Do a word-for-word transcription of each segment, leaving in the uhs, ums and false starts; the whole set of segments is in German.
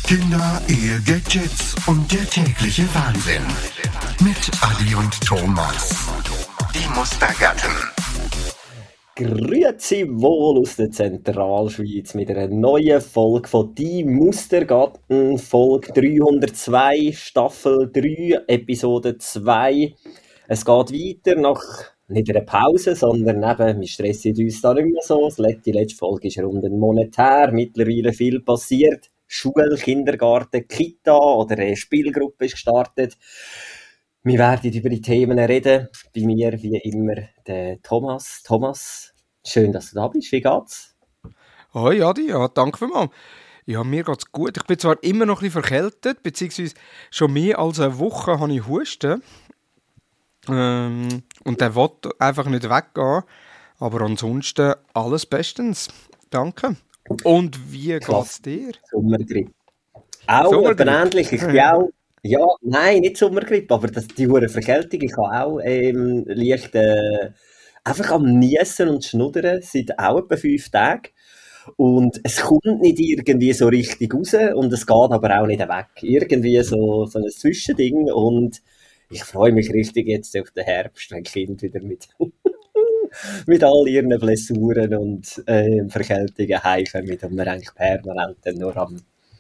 Kinder, Ehe, Gadgets und der tägliche Wahnsinn. Mit Adi und Thomas. Die Mustergatten. Grüezi wohl aus der Zentralschweiz mit einer neuen Folge von «Die Mustergatten», Folge dreihundertzwei, Staffel drei, Episode zwei. Es geht weiter nach nicht einer Pause, sondern eben, wir stressen uns da nicht mehr so. Die letzte Folge ist rund einen Monat her, mittlerweile viel passiert. Schule, Kindergarten, Kita oder eine Spielgruppe ist gestartet. Wir werden über die Themen reden. Bei mir, wie immer, der Thomas. Thomas, schön, dass du da bist. Wie geht's? Hoi Adi, ja, danke vielmals. Ja, mir geht's gut. Ich bin zwar immer noch ein bisschen verkältet, beziehungsweise schon mehr als eine Woche habe ich Husten. Ähm, und der will einfach nicht weggehen. Aber ansonsten alles bestens. Danke. Und wie geht's dir? Sommergrippe. Auch ähnlich. Ich bin auch... Ja, nein, nicht Sommergrippe, aber das, die hure Verkältung. Ich habe auch ähm, leicht äh, einfach am Niesen und Schnuddern seit auch etwa fünf Tagen. Und es kommt nicht irgendwie so richtig raus und es geht aber auch nicht weg. Irgendwie so, so ein Zwischending und ich freue mich richtig jetzt auf den Herbst, wenn die Kinder wieder mit, mit all ihren Blessuren und äh, Verkältungen heimkommen und wir eigentlich permanent nur am...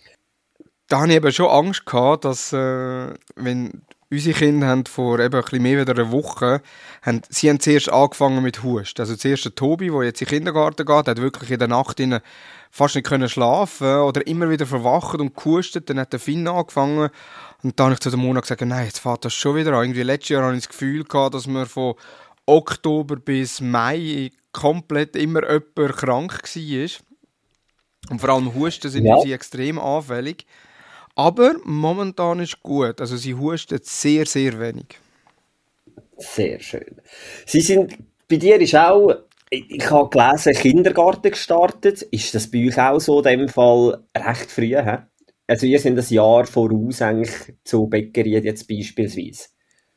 Da hatte ich eben schon Angst gehabt, dass, äh, wenn unsere Kinder haben vor eben ein bisschen mehr als einer Woche, haben, sie haben zuerst angefangen mit Husten. Also zuerst der Tobi, der jetzt in den Kindergarten geht, hat wirklich in der Nacht fast nicht können schlafen oder immer wieder verwacht und gehustet. Dann hat der Finn angefangen und dann habe ich zu der Mona gesagt, nein, jetzt fährt das schon wieder an. Irgendwie letztes Jahr hatte ich das Gefühl gehabt, dass wir von Oktober bis Mai komplett immer jemand krank war. Und vor allem Husten sind Ja. sie extrem anfällig. Aber momentan ist gut. Also sie hustet sehr, sehr wenig. Sehr schön. Sie sind, bei dir ist auch, ich, ich habe gelesen, Kindergarten gestartet. Ist das bei euch auch so, in dem Fall recht früh? He? Also ihr seid ein Jahr voraus eigentlich zu Bäckerien jetzt beispielsweise.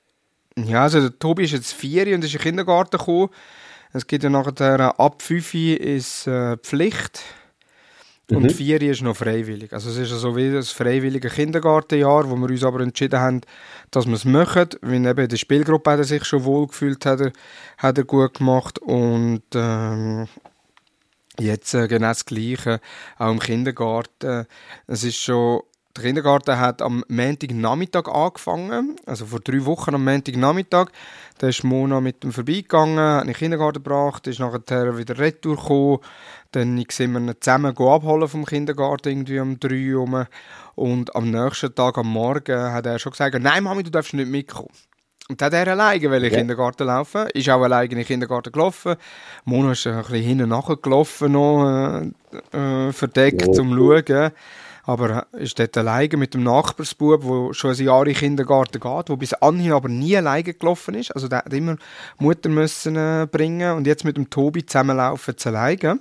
Ja, also der Tobi ist jetzt vier und ist in den Kindergarten gekommen. Es gibt ja nachher ab fünf ist äh, Pflicht. Und Mhm. vier ist noch freiwillig. Also es ist so wie das freiwillige Kindergartenjahr, wo wir uns aber entschieden haben, dass wir es machen. Weil eben in der Spielgruppe hat er sich schon wohl gefühlt, hat er, hat er gut gemacht. Und ähm, jetzt äh, genau das Gleiche, auch im Kindergarten. Es ist schon, der Kindergarten hat am Montagnachmittag angefangen, also vor drei Wochen am Montagnachmittag. Da ist Mona mit ihm vorbeigegangen, hat ihn in den Kindergarten gebracht, ist nachher wieder retour gekommen. Dann sind wir ihn zusammen abholen vom Kindergarten, irgendwie um drei Uhr. Und am nächsten Tag, am Morgen, hat er schon gesagt, nein Mami, du darfst nicht mitkommen. Und dann hat er alleine in den Ja. Kindergarten laufen, ist auch alleine in den Kindergarten gelaufen. Mona ist ein bisschen hinten nachgelaufen, noch äh, äh, verdeckt, Ja. zum Schauen. Aber er ist dort alleine mit dem Nachbarsbub, der schon ein Jahr in den Kindergarten geht, der bis anhin aber nie alleine gelaufen ist. Also der hat immer Mutter müssen äh, bringen und jetzt mit dem Tobi zusammenlaufen zu alleine.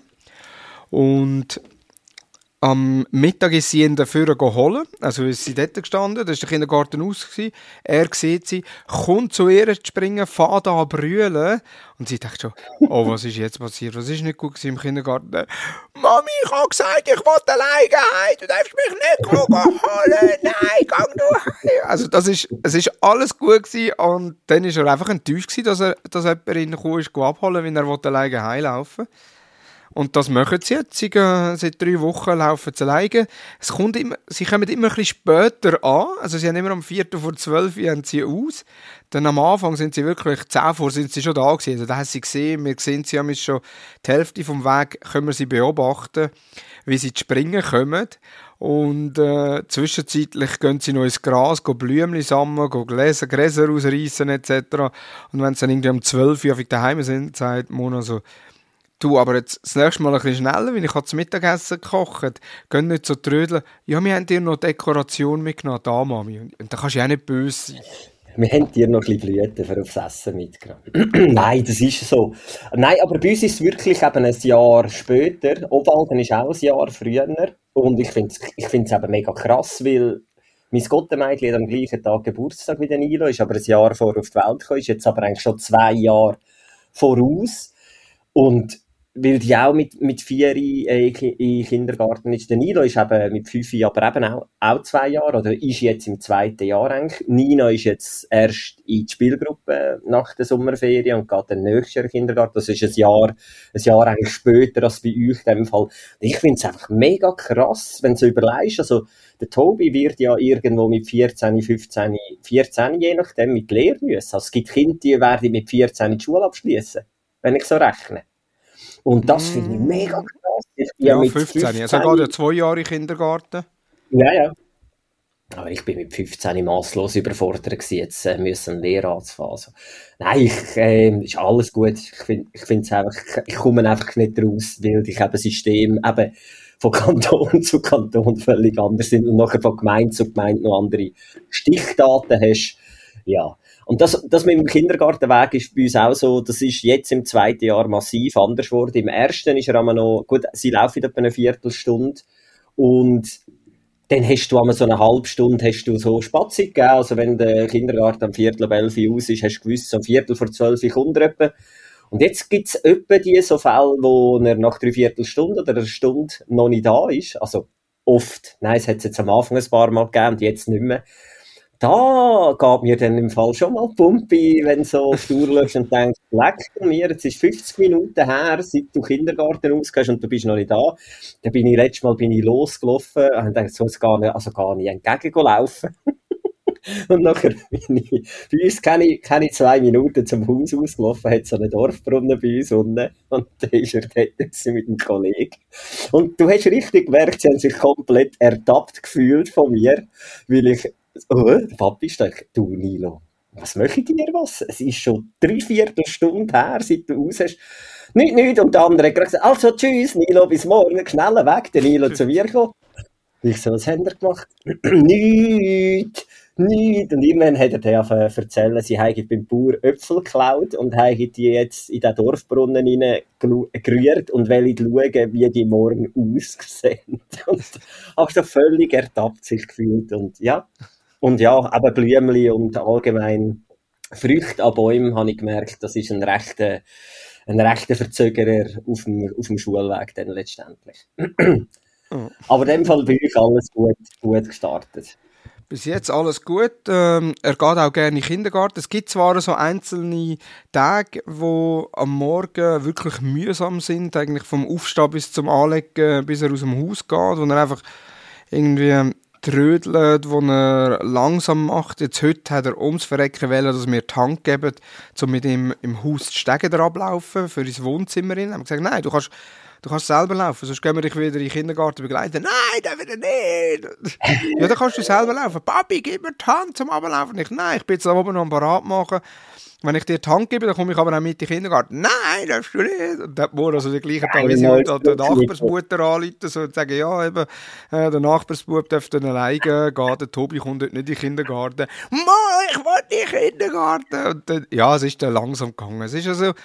Und am Mittag ist sie ihn dafür geholt, also ist sie dort gestanden, da war der Kindergarten aus. Gewesen. Er sieht sie, kommt zu ihr zu springen, fährt an zu brüllen. Und sie dachte schon, oh, was ist jetzt passiert? Was ist nicht gut gewesen im Kindergarten? Mami, ich habe gesagt, ich will alleine heim, du darfst mich nicht holen, nein, gang du heim. Also das ist, es ist alles gut gewesen und dann war er einfach enttäuscht gewesen, dass, er, dass jemand ihn gekommen ist, abholen, wenn er alleine heimlaufen will. Und das machen sie jetzt. Sie gehen, seit drei Wochen laufen sie alleine. Es kommt immer, sie kommen immer ein bisschen später an. Also sie haben immer am Viertel vor zwölf haben sie aus. Dann am Anfang sind sie wirklich, zehn vor sind sie schon da gewesen. Also da haben sie gesehen, wir sehen sie haben schon die Hälfte vom Weg, können wir sie beobachten, wie sie zu springen kommen. Und äh, zwischenzeitlich gehen sie noch ins Gras, gehen Blümchen sammeln, gehen Gläser, Gräser ausreißen et cetera. Und wenn sie dann irgendwie um zwölf Uhr daheim sind, sagt Mona so, du, aber jetzt das nächste Mal ein bisschen schneller, weil ich habe zum Mittagessen gekocht. Geh nicht so trödeln. Ja, wir haben dir noch Dekoration mitgenommen, da, Mami. Und, und da kannst du ja auch nicht böse sein. Wir haben dir noch ein bisschen Blüten für aufs Essen mitgenommen. Nein, das ist so. Nein, aber bei uns ist es wirklich eben ein Jahr später. Obwalden ist auch ein Jahr früher. Und ich finde es ich find's eben mega krass, weil mein Gottemädchen hat am gleichen Tag Geburtstag wie der Nilo, ist aber ein Jahr vor auf die Welt gekommen, ist jetzt aber eigentlich schon zwei Jahre voraus. Und weil die auch mit, mit vier äh, in den Kindergarten ist. Der Nilo ist eben mit fünf, aber eben auch, auch zwei Jahre, oder ist jetzt im zweiten Jahr eigentlich. Nino ist jetzt erst in die Spielgruppe nach der Sommerferien und geht dann nächstes Jahr in den Kindergarten. Das ist ein Jahr, ein Jahr eigentlich später als bei euch in dem Fall. Ich finde es einfach mega krass, wenn du so überlegst. Also, der Tobi wird ja irgendwo mit vierzehn, fünfzehn, vierzehn, je nachdem, mit Lehre müssen. Also, es gibt Kinder, die werden mit vierzehn die Schule abschließen, wenn ich so rechne. Und das finde ich mega krass. Ich bin Ja, ja mit fünfzehn. fünfzehn Also geht ja zwei Jahre in den Kindergarten. Ja, ja. Aber ich bin mit fünfzehn masslos überfordert gewesen, jetzt äh, müssen eine Lehre anzufangen. Also, nein, ich, äh, ist alles gut. Ich finde, ich finde es einfach, ich komme einfach nicht raus, weil ich eben System eben von Kanton zu Kanton völlig anders sind und nachher von Gemeinde zu Gemeinde noch andere Stichdaten hast. Ja. Und das, das mit dem Kindergartenweg ist bei uns auch so, das ist jetzt im zweiten Jahr massiv anders geworden. Im ersten ist er aber noch, gut, sie laufen etwa eine Viertelstunde und dann hast du einmal so eine halbe Stunde hast du so Spatzig gegeben. Also wenn der Kindergarten am Viertel ab elf Uhr aus ist, hast du gewusst, so am Viertel vor zwölf Uhr kommt er etwa. Und jetzt gibt's etwa die so Fälle, wo er nach drei Viertelstunden oder einer Stunde noch nicht da ist. Also oft. Nein, es hat es jetzt am Anfang ein paar Mal gegeben und jetzt nicht mehr. Da geht mir dann im Fall schon mal die Pumpe, wenn du so auf die Uhr schaust und denkst, leck mir, jetzt ist fünfzig Minuten her, seit du Kindergarten ausgehst und du bist noch nicht da. Dann bin ich letztes Mal bin ich losgelaufen und dachte, so es gar nicht, also gar nicht entgegenlaufen. Und nachher bin ich, bei uns keine, keine zwei Minuten zum Haus ausgelaufen, hat so einen Dorfbrunnen bei uns unten und da ist er dort mit einem Kollegen. Und du hast richtig gemerkt, sie haben sich komplett ertappt gefühlt von mir, weil ich oh, der Papi ist da, du Nilo, was möchtet ihr was? Es ist schon drei Viertelstunde her, seit du raus hast. Nicht, nicht. Und der andere hat gesagt, also tschüss Nilo, bis morgen, schnell weg, der Nilo zu mir gekommen. Ich so, was haben wir gemacht? Nicht, nicht. Und irgendwann hat er dann erzählen, sie haben beim Bauer Äpfel geklaut und haben die jetzt in den Dorfbrunnen gerührt und wollen schauen, wie die morgen aussehen. Und habe so völlig ertappt sich gefühlt und ja. Und ja, eben Blümchen und allgemein Früchte an Bäumen habe ich gemerkt, das ist ein rechter, ein rechter Verzögerer auf dem, auf dem Schulweg dann letztendlich. Oh. Aber in dem Fall bei euch alles gut, gut gestartet. Bis jetzt alles gut. Ähm, er geht auch gerne in den Kindergarten. Es gibt zwar so einzelne Tage, die am Morgen wirklich mühsam sind, eigentlich vom Aufstehen bis zum Anlegen, bis er aus dem Haus geht, wo er einfach irgendwie trödelt, wo er langsam macht. Jetzt heute hat er ums Verrecken wollen, dass wir die Hand geben, um mit ihm im Haus die Stege ablaufen für ins Wohnzimmer rein. Haben gesagt, nein, du kannst, du kannst selber laufen, sonst gehen wir dich wieder in den Kindergarten begleiten. Nein, dann wieder nicht. Ja, dann kannst du selber laufen. Papi, gib mir die Hand zum Ablaufen. Ich, nein, ich bin jetzt da oben noch am Parat machen. Wenn ich dir die Hand gebe, dann komme ich aber auch mit in den Kindergarten. Nein, darfst du nicht. Und dann muss also den gleichen Tag, wie sie halt an der Nachbarsmutter anrufen so, und sagen, ja, eben, äh, der Nachbarsbub darf dann alleine gehen, der Tobi kommt dort nicht in den Kindergarten. Ma, ich will in den Kindergarten. Und dann, ja, es ist dann langsam gegangen. Es ist also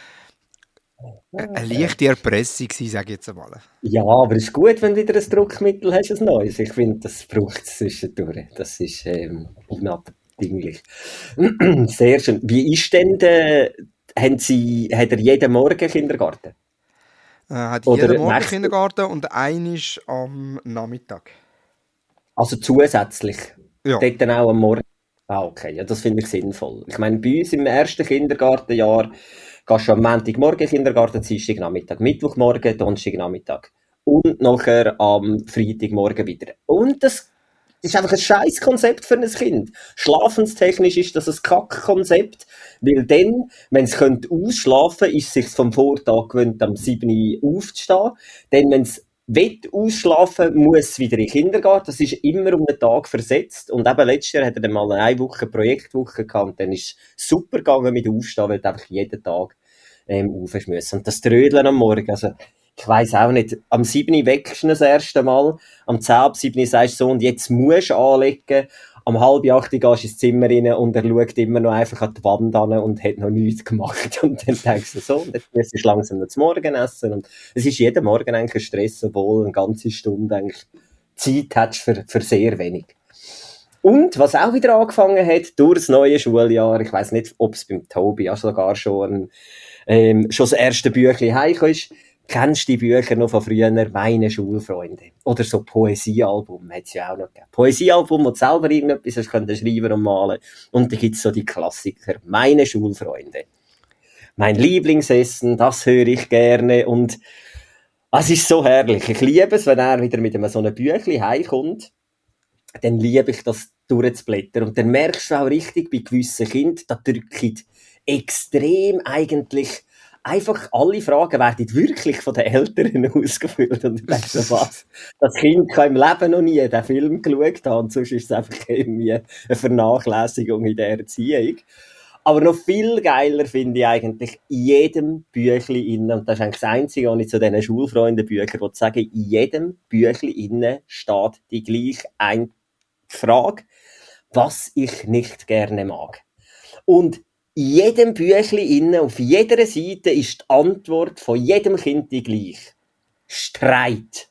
eine leichte Erpressung, sage ich jetzt einmal. Ja, aber es ist gut, wenn du wieder ein Druckmittel hast, ein neues. Ich finde, das braucht es zwischendurch. Das ist ähm, unabdinglich. Sehr schön. Wie ist denn der, haben Sie, hat er jeden Morgen Kindergarten? Äh, hat Oder jeden Morgen Kindergarten und einen ist am Nachmittag. Also zusätzlich? Ja. Dort dann auch am Morgen? Ah, okay. Ja, das finde ich sinnvoll. Ich meine, bei uns im ersten Kindergartenjahr gehst du am Montagmorgen Kindergarten, Dienstagnachmittag, Mittwochmorgen, Donnerstagnachmittag und nachher am Freitagmorgen wieder. Und das ist einfach ein scheiß Konzept für ein Kind. Schlafenstechnisch ist das ein Kack-Konzept, weil dann, wenn es ausschlafen könnte, ist es sich vom Vortag gewöhnt, am sieben Uhr aufzustehen. Dann, wenn es will ausschlafen, muss es wieder in den Kindergarten. Das ist immer um einen Tag versetzt. Und eben letztes Jahr hat er dann mal eine Woche Projektwoche gehabt. Und dann ist es super gegangen mit Aufstehen, weil du einfach jeden Tag ähm, aufhören musst. Und das Trödeln am Morgen, also ich weiss auch nicht, am sieben Uhr weckst du das erste Mal, am zehn ab sieben Uhr sagst du so, und jetzt musst du anlegen. Am halb acht gehst du ins Zimmer rein und er schaut immer noch einfach an die Wand an und hat noch nichts gemacht. Und dann denkst du so, und jetzt musst du langsam noch zum Morgen essen. Und es ist jeden Morgen eigentlich ein Stress, obwohl du eine ganze Stunde eigentlich Zeit hast für, für sehr wenig. Und was auch wieder angefangen hat, durch das neue Schuljahr, ich weiss nicht, ob es beim Tobi auch sogar schon, ein, ähm, schon das erste Büchlein heimgekommen ist, Kennst du die Bücher noch von früher? «Meine Schulfreunde». Oder so Poesiealbum, hat es ja auch noch gegeben. Poesiealbum, wo du selber irgendetwas hast können schreiben und malen. Und da gibt es so die Klassiker. «Meine Schulfreunde». «Mein Lieblingsessen», das höre ich gerne. Und es ist so herrlich. Ich liebe es, wenn er wieder mit einem so einem Büchlein heimkommt. Dann liebe ich das durchzublättern. Und dann merkst du auch richtig bei gewissen Kindern, da drücken extrem eigentlich einfach alle Fragen werden wirklich von den Eltern ausgefüllt. Und ich denke, was? Das Kind kann im Leben noch nie den Film geschaut haben. Und sonst ist es einfach irgendwie eine Vernachlässigung in der Erziehung. Aber noch viel geiler finde ich eigentlich in jedem Büchlein innen, und das ist eigentlich das Einzige, was ich zu diesen Schulfreundenbüchern sagen will, in jedem Büchlein innen steht die gleiche ein Frage, was ich nicht gerne mag. Und in jedem Büchlein innen, auf jeder Seite ist die Antwort von jedem Kind die gleiche. Streit.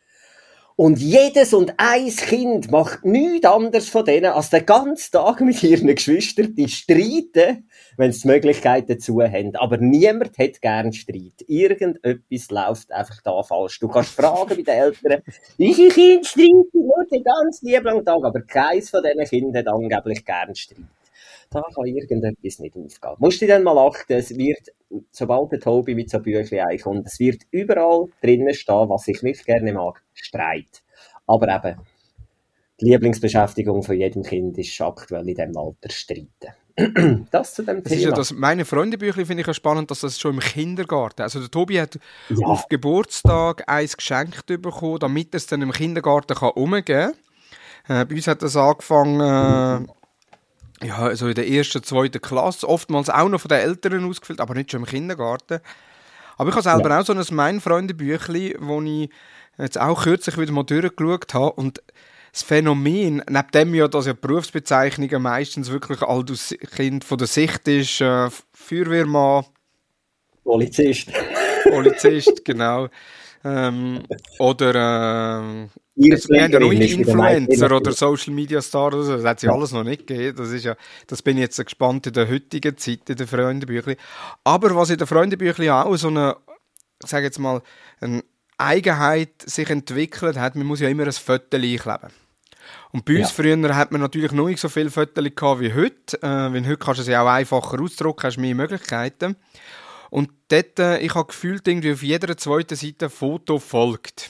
Und jedes und ein Kind macht nichts anderes von denen, als den ganzen Tag mit ihren Geschwistern die streiten, wenn sie die Möglichkeit dazu haben. Aber niemand hat gern Streit. Irgendetwas läuft einfach da falsch. Du kannst fragen bei den Eltern, welche Kinder streiten nur den ganzen lieben Tag, aber keins von diesen Kindern hat angeblich gern Streit. Da kann irgendetwas nicht aufgehen. Musst du dann mal achten, es wird, sobald der Tobi mit so Büchlein einkommt, es wird überall drinnen stehen, was ich nicht gerne mag, Streit. Aber eben, die Lieblingsbeschäftigung von jedem Kind ist aktuell in diesem Alter Streiten. Das zu dem das Thema. Ist ja das, meine Freundebüchlein finde ich ja spannend, dass das schon im Kindergarten, also der Tobi hat Ja. auf Geburtstag eins geschenkt bekommen, damit er es dann im Kindergarten kann umgeben kann. Äh, bei uns hat das angefangen, äh, ja, also in der ersten, zweiten Klasse, oftmals auch noch von den Eltern ausgefüllt, aber nicht schon im Kindergarten. Aber ich habe selber Ja. auch so ein «Mein-Freunde-Büchlein», wo ich jetzt auch kürzlich wieder mal durchgeschaut habe. Und das Phänomen, neben dem ja, dass ja die Berufsbezeichnungen meistens wirklich all das Kind von der Sicht ist, äh, Feuerwehrmann, Polizist. Polizist, genau. Ähm, oder ähm, also, wir haben ja noch Irrtümlerin ist wieder Influencer mein- oder Social Media Star oder so, das hat es ja alles noch nicht gegeben. Das ist ja, das bin ich jetzt gespannt in der heutigen Zeit, in den Freundebüchlein. Aber was in den Freundebüchlein auch so eine, ich sage jetzt mal, eine Eigenheit sich entwickelt hat, man muss ja immer ein Foto einkleben. Und bei uns Ja. früher hat man natürlich noch nicht so viele Fotos gehabt wie heute, äh, weil heute kannst du sie auch einfacher ausdrucken, hast mehr Möglichkeiten. Und dort, äh, ich habe gefühlt, irgendwie auf jeder zweiten Seite ein Foto folgt.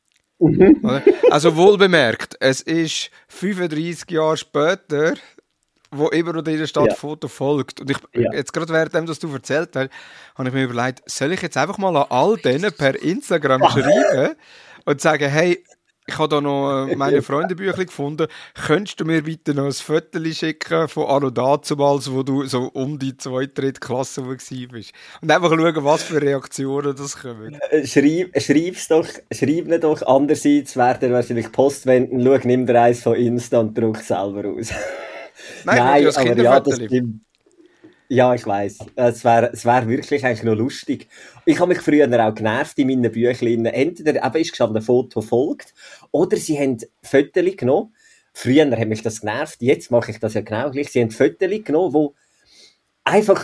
Oder? Also wohlbemerkt, es ist fünfunddreissig Jahre später, wo immer noch in der Stadt Ja. Foto folgt. Und ich, Ja. jetzt gerade währenddem, dass du erzählt hast, habe ich mir überlegt, soll ich jetzt einfach mal an all denen per Instagram schreiben und sagen, hey, ich habe da noch äh, meine Freundebüchlein gefunden, könntest du mir bitte noch ein Foto schicken von anno dazumals, wo du so um die zweite, dritte Klasse wo gsi bist. Und einfach schauen, was für Reaktionen das kommen. Äh, Schreib, schreib's doch, schreib nicht doch. Andererseits werden wahrscheinlich Postwenden, schau, nimm dir eins von Insta und druck selber aus. Nein, ich aber will ja das ja, das Kinderfoto. stimmt. Ja, ich weiss. Es wäre es wär wirklich eigentlich noch lustig. Ich habe mich früher auch genervt in meinen Büchlein. Entweder eben ist gestanden, ein Foto folgt, oder sie haben Fotos genommen. Früher hat mich das genervt, jetzt mache ich das ja genau gleich. Sie haben Fotos genommen, wo einfach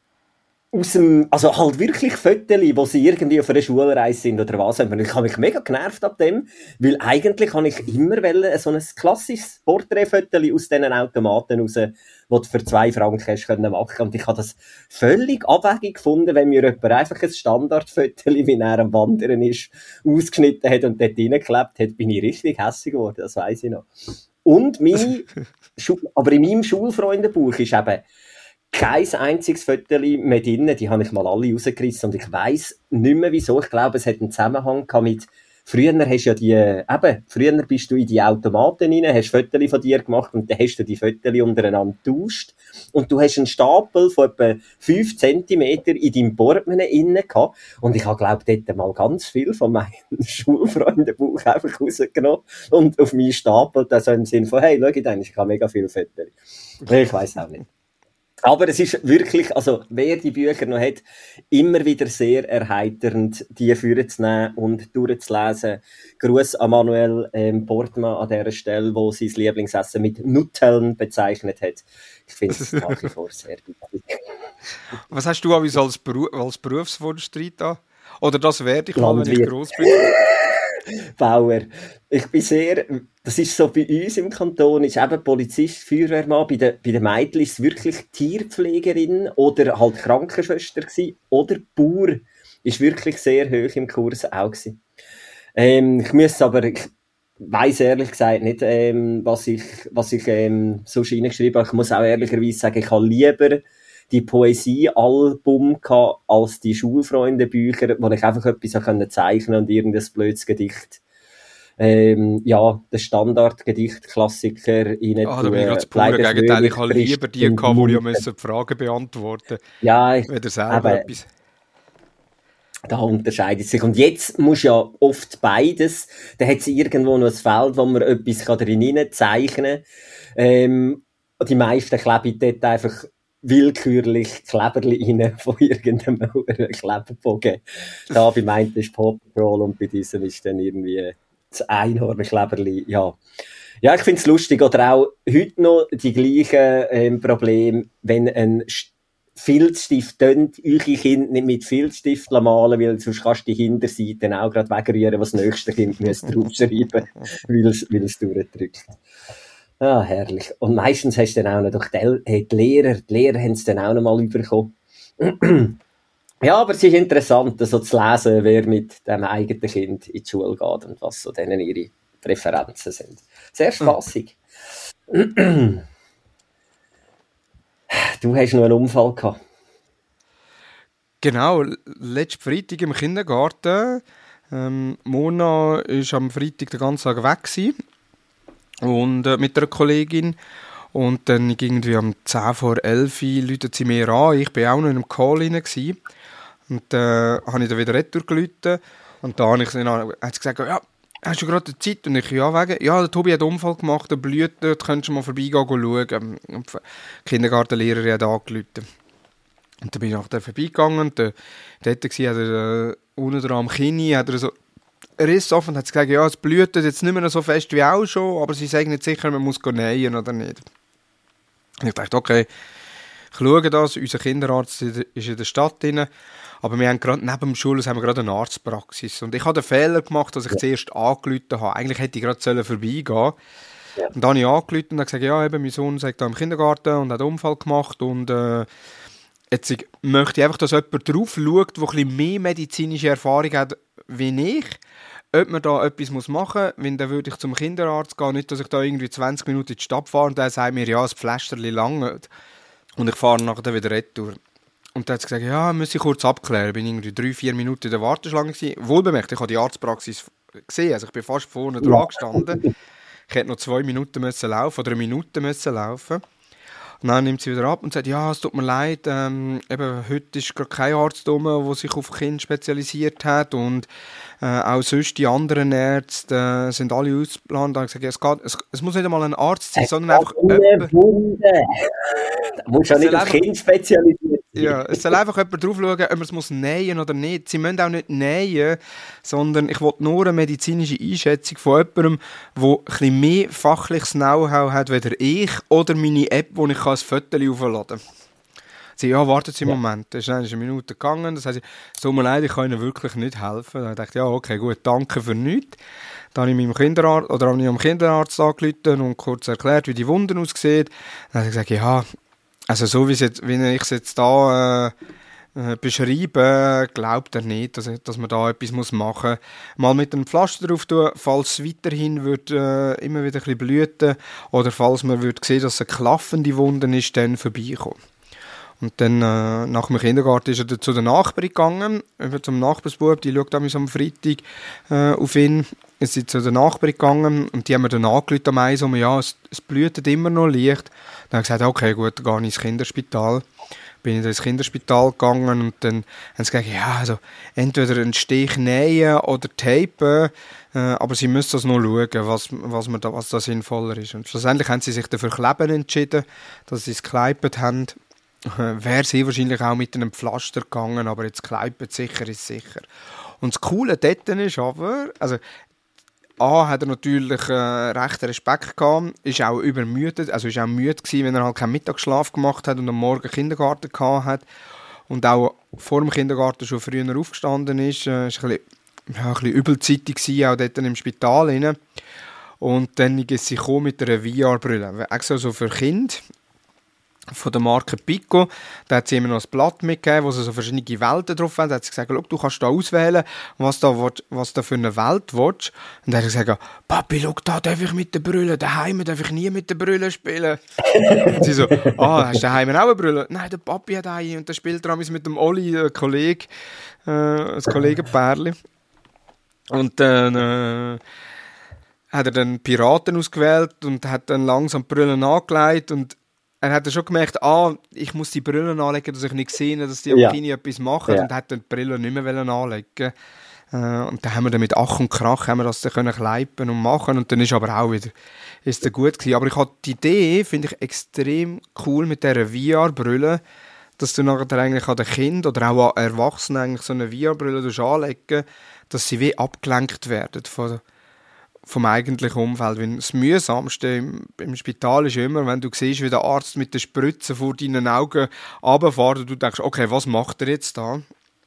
aus dem, also halt wirklich Fotos, wo sie irgendwie auf einer Schulreise sind oder was. Und ich habe mich mega genervt ab dem, weil eigentlich habe ich immer wollen, so ein klassisches Porträtfoto aus diesen Automaten raus, wo du für zwei Franken hast können machen. Und ich habe das völlig abwegig gefunden, wenn mir jemand einfach ein Standardfoto, wie er am Wandern ist, ausgeschnitten hat und dort reingeklebt hat, bin ich richtig hässlich geworden, das weiss ich noch. Und meine, Schu- aber in meinem Schulfreundenbuch ist eben kein einziges Foto mehr drin, die habe ich mal alle rausgerissen und ich weiss nicht mehr wieso. Ich glaube, es hat einen Zusammenhang gehabt mit, früher hast du ja die, eben, früher bist du in die Automaten rein, hast Fotos von dir gemacht und dann hast du die Fotos untereinander getauscht und du hast einen Stapel von etwa fünf Zentimeter in deinem Portemonnaie innen gehabt und ich habe, glaube ich, dort mal ganz viel von meinem Schulfreundenbuch einfach rausgenommen und auf meinen Stapel, das so im Sinn von, hey, schau, ich habe mega viele Fotos. Ich weiss auch nicht. Aber es ist wirklich, also wer die Bücher noch hat, immer wieder sehr erheiternd, die vorzunehmen und durchzulesen. Gruß an Manuel ähm, Portmann an dieser Stelle, wo sein Lieblingsessen mit Nuteln bezeichnet hat. Ich finde es nach wie vor sehr wichtig. Was hast du als, Beru als Berufswunsch drin da? Oder das werde ich mal, wenn ich gross bin. Bauer. Ich bin sehr, das ist so bei uns im Kanton, ist eben Polizist, Feuerwehrmann, bei den, bei den Mädchen ist es wirklich Tierpflegerin oder halt Krankenschwester gewesen, oder Bauer ist wirklich sehr hoch im Kurs auch gewesen. Ähm, ich muss aber, ich weiss ehrlich gesagt nicht, ähm, was ich, was ich ähm, sonst reingeschrieben habe. Ich muss auch ehrlicherweise sagen, ich habe lieber die Poesiealbum gehabt, als die Schulfreundebücher, wo ich einfach etwas zeichnen konnte und irgendein blödes Gedicht. Ähm, ja, der Standardgedicht-Klassiker rein. Ah, da bin ich gerade das pure Gegenteil. Ich habe lieber die gehabt, die ja müssen die Fragen beantworten mussten. Ja, ich, weder selber eben, etwas. Da unterscheidet sich. Und jetzt muss ja oft beides. Da hat es irgendwo noch ein Feld, wo man etwas drin zeichnen kann. Ähm, die meisten kleben dort einfach willkürlich Kleberli rein von irgendeinem Kleberbogen. Da bei meinem ist Paw Patrol und bei diesem ist dann irgendwie das Einhornkleberli. Ja. Ja, ich finde es lustig. Oder auch heute noch die gleichen ähm, Probleme, wenn ein Filzstift tönt, eure Kinder nicht mit Filzstift malen, weil sonst kannst du die Hinterseite auch gerade wegrühren, was das nächste Kind draufschreiben müsste, weil es durchdrückt. Ah, herrlich. Und meistens hast du dann auch noch durch die, hey, die Lehrer, die Lehrer haben es dann auch noch mal bekommen. Ja, aber es ist interessant, so zu lesen, wer mit dem eigenen Kind in die Schule geht und was so denen ihre Präferenzen sind. Sehr spassig. Mhm. Du hast noch einen Unfall gehabt. Genau, letzten Freitag im Kindergarten. Ähm, Mona war am Freitag den ganzen Tag weg gewesen. Und äh, mit einer Kollegin. Und dann irgendwie um zehn vor elf läutet sie mir an. Ich war auch noch in einem Call rein. Gewesen. Und äh, habe ich dann wieder retour geläutet. Und da habe ich dann, hat sie gesagt, ja, hast du gerade Zeit? Und ich, ja, wegen, ja, der Tobi hat einen Unfall gemacht, der blüht dort, könntest du mal vorbeigehen schauen. Und die Kindergartenlehrerin hat angerufen. Und dann bin ich nachher vorbeigegangen. Und der, dort war er, äh, unten dran am Kinn, hat er so Riss offen und hat gesagt, ja, es blüht jetzt nicht mehr so fest wie auch schon, aber sie sagen nicht sicher, man muss nähen oder nicht. Und ich dachte, okay, ich schaue das, unser Kinderarzt ist in der Stadt drin, aber wir haben gerade neben dem Schulhaus haben wir gerade eine Arztpraxis. Und ich habe den Fehler gemacht, dass ich ja. zuerst angerufen habe. Eigentlich hätte ich gerade vorbeigehen sollen. Ja. Und dann habe ich angerufen und habe gesagt, ja, eben, mein Sohn sagt da im Kindergarten und hat einen Unfall gemacht und äh, jetzt möchte ich einfach, dass jemand drauf schaut, der ein bisschen mehr medizinische Erfahrung hat wie ich, ob man da etwas machen muss, wenn dann würde ich zum Kinderarzt gehen, nicht, dass ich da irgendwie zwanzig Minuten in die Stadt fahre und der sagt mir, ja, das Pflasterli lange und ich fahre nachher wieder retour. Und dann hat sie gesagt, ja, muss ich kurz abklären. Ich war irgendwie drei, vier Minuten in der Warteschlange gewesen. Wohlbemerkt, ich habe die Arztpraxis gesehen, also ich bin fast vorne ja. dran gestanden. Ich hätte noch zwei Minuten müssen laufen oder eine Minute müssen laufen. Und dann nimmt sie wieder ab und sagt, ja, es tut mir leid, ähm, eben, heute ist gerade kein Arzt da, der sich auf Kinder spezialisiert hat und äh, auch sonst die anderen Ärzte äh, sind alle ausgeplant. Da habe ich gesagt, ja, es, geht, es, es muss nicht einmal ein Arzt sein, es sondern einfach jemand... Du musst ja nicht auf Kinder spezialisiert sein. Ja, es soll einfach jemand drauf schauen, ob man es muss nähen oder nicht. Sie müssen auch nicht nähen, sondern ich will nur eine medizinische Einschätzung von jemandem, der ein bisschen mehr fachliches Know-how hat, weder ich oder meine App, wo ich ein Foto aufladen kann. Sie ja, warten Sie einen ja. Moment. Es ist eine Minute gegangen. Das heisst, es tut mir leid, ich kann Ihnen wirklich nicht helfen. Dann dachte ich, ja, okay, gut, danke für nichts. Dann habe ich meinem Kinderarzt, oder habe ich am Kinderarzt angerufen und kurz erklärt, wie die Wunden aussehen. Dann habe ich gesagt, ja, also so wie, jetzt, wie ich es jetzt da äh, äh, beschreibe, glaubt er nicht, dass, dass man da etwas muss machen muss. Mal mit einem Pflaster drauf tun, falls es weiterhin wird, äh, immer wieder ein bisschen blüten oder falls man wird sehen, dass es eine klaffende Wunde ist, dann vorbeikommen. Und dann, äh, nach dem Kindergarten ist er zu der Nachbarin gegangen, zum Nachbarsbub, die schaut damals am Freitag äh, auf ihn. Es sind zu der Nachbarin gegangen und die haben mir dann angerufen am Eis, um, ja, es, es blüht immer noch leicht. Dann habe ich gesagt, okay, gut, dann gehe ich ins Kinderspital. Bin ich ins Kinderspital gegangen und dann haben sie gesagt, ja, also entweder einen Stich nähen oder tapen, äh, aber sie müssen das noch schauen, was, was, man da, was da sinnvoller ist. Und schlussendlich haben sie sich dafür Kleben entschieden, dass sie es gekleipert haben. Wäre sie wahrscheinlich auch mit einem Pflaster gegangen, aber jetzt gekleipert sicher ist sicher. Und das Coole dort ist aber, also A, hat er natürlich äh, recht Respekt gehabt, ist auch übermüdet, also ist auch müde gewesen, wenn er halt keinen Mittagsschlaf gemacht hat und am Morgen Kindergarten gehabt hat. und auch vor dem Kindergarten schon früher aufgestanden ist. Äh, ist ein bisschen, ja, ein bisschen übelzeitig gewesen, auch dort im Spital rein. Und dann ist sie mit einer V R-Brille, extra so für Kinder, von der Marke Pico. Da hat sie immer noch ein Blatt mitgegeben, wo sie so verschiedene Welten drauf haben. Da hat sie gesagt, du kannst da auswählen, was da, was da für eine Welt willst. Und dann hat sie gesagt, Papi, schau, da darf ich mit der Brille, daheim darf ich nie mit der Brille spielen. Und sie so, ah, hast du daheim auch eine Brille? Nein, der Papi hat eine. Und dann spielt er mit dem Oli, ein Kollege, äh, ein Kollegenpärli. Und dann äh, hat er dann Piraten ausgewählt und hat dann langsam die Brille angelegt und er hat dann schon gemerkt, ah, ich muss die Brille anlegen, dass ich nicht sehe, dass die Ja. Kinder etwas machen, Ja. und hat dann die Brille nicht mehr anlegen. Äh, und dann haben wir dann mit Ach und Krach haben wir das dann können kleipen und machen, und dann ist aber auch wieder ist dann gut gewesen. Aber ich habe die Idee, finde ich extrem cool mit dieser V R-Brille, dass du nachher eigentlich an den Kindern oder auch an Erwachsenen eigentlich so eine V R-Brille anlegen, dass sie wie abgelenkt werden von vom eigentlichen Umfeld. Weil das Mühsamste im, im Spital ist immer, wenn du siehst, wie der Arzt mit der Spritze vor deinen Augen runterfährt und du denkst, okay, was macht er jetzt da?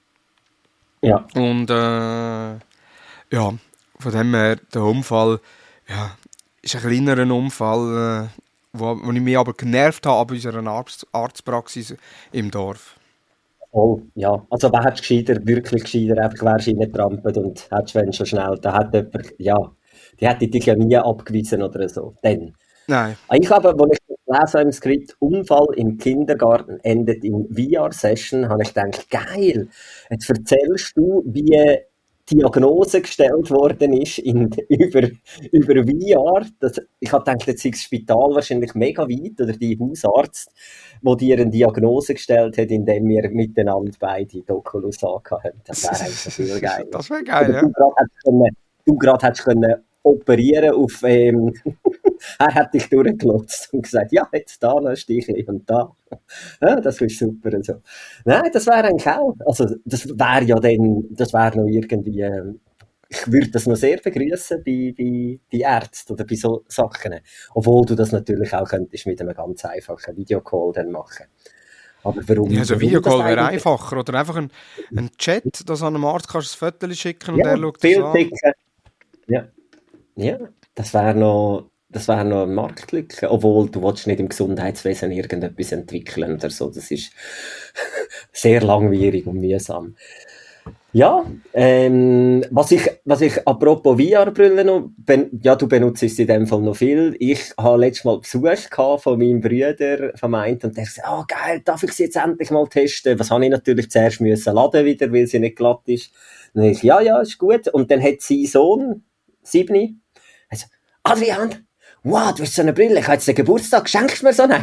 Ja. Und äh, ja, von dem her, der Unfall ja, ist ein kleinerer Unfall, äh, wo, wo ich mich aber genervt habe an unserer Arzt, Arztpraxis im Dorf. Voll, ja. Also, wer hättest gescheiter, wirklich gescheiter, einfach wärst du reingetrampelt und hättest, wenn schon schnell, da hat jemand, ja, die hätte dich ja nie abgewiesen oder so. Dann. Nein. Ich habe, als ich gelesen habe im Skript, Unfall im Kindergarten endet in V R-Session, habe ich gedacht, geil, jetzt erzählst du, wie Diagnose gestellt worden ist in, über, über V R. Das, ich habe gedacht, jetzt ist das Spital wahrscheinlich mega weit, oder die Hausarzt, wo dir eine Diagnose gestellt hat, indem wir miteinander beide Doculus angehabt. Das wäre eigentlich viel geil. Das wäre geil, ja. Du gerade hättest können, du gerade hättest können operieren auf, ähm, er hat dich durchgelotzt und gesagt, ja, jetzt da noch ein Stichli und da. Ja, das ist super und so. Nein, das wäre eigentlich auch, also das wäre ja dann, das wäre noch irgendwie, äh, ich würde das noch sehr begrüßen bei, bei, bei Ärzten oder bei so Sachen. Obwohl du das natürlich auch könntest mit einem ganz einfachen Videocall dann machen. Aber warum? Ja, also warum Videocall das wäre eigentlich- einfacher. Oder einfach ein, ein Chat, dass an einem Arzt kannst du ein Foto schicken und Ja, er schaut viel das an. dicker. Ja. Ja, das wäre noch, das wäre noch eine Marktlücke. Obwohl, du willst nicht im Gesundheitswesen irgendetwas entwickeln oder so. Das ist sehr langwierig und mühsam. Ja, ähm, was ich, was ich apropos V R-Brille noch, ben, ja, du benutzt es in dem Fall noch viel. Ich habe letztes Mal Besuch gehabt von meinem Bruder, von meinem, und der hat gesagt, oh geil, darf ich sie jetzt endlich mal testen? Was habe ich natürlich zuerst müssen laden wieder, weil sie nicht glatt ist. Und dann ich, ja, ja, ist gut. Und dann hat sein Sohn, Siebni, also, Adrian, wow, du hast so eine Brille, ich habe jetzt den Geburtstag, schenkst du mir so eine?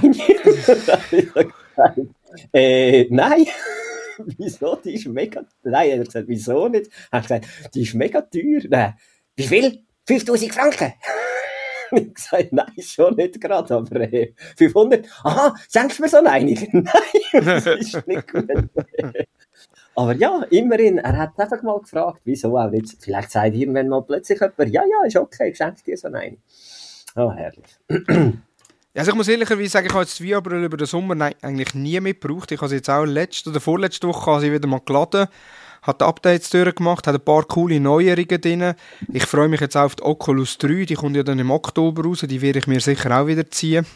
äh, nein. Wieso? Die ist mega, nein, er hat gesagt, wieso nicht? Er hat gesagt, die ist mega teuer. Nein. Wie viel? fünftausend Franken? Ich habe gesagt, nein, schon nicht gerade, aber äh, fünfhundert. Aha, schenkst du mir so eine? Nein, das ist nicht gut. Aber ja, immerhin, er hat einfach mal gefragt, wieso auch nicht. Vielleicht sagt irgendwann mal plötzlich jemand, ja, ja, ist okay, ich schenke dir so eine. Oh, herrlich. Ja, also ich muss ehrlicherweise sagen, ich habe jetzt die V R-Brille über den Sommer nein, eigentlich nie mehr gebraucht. Ich habe sie jetzt auch letzte oder vorletzte Woche habe sie wieder mal geladen, habe die Updates durchgemacht, hat ein paar coole Neuerungen drin. Ich freue mich jetzt auch auf die Oculus drei, die kommt ja dann im Oktober raus, die werde ich mir sicher auch wieder ziehen.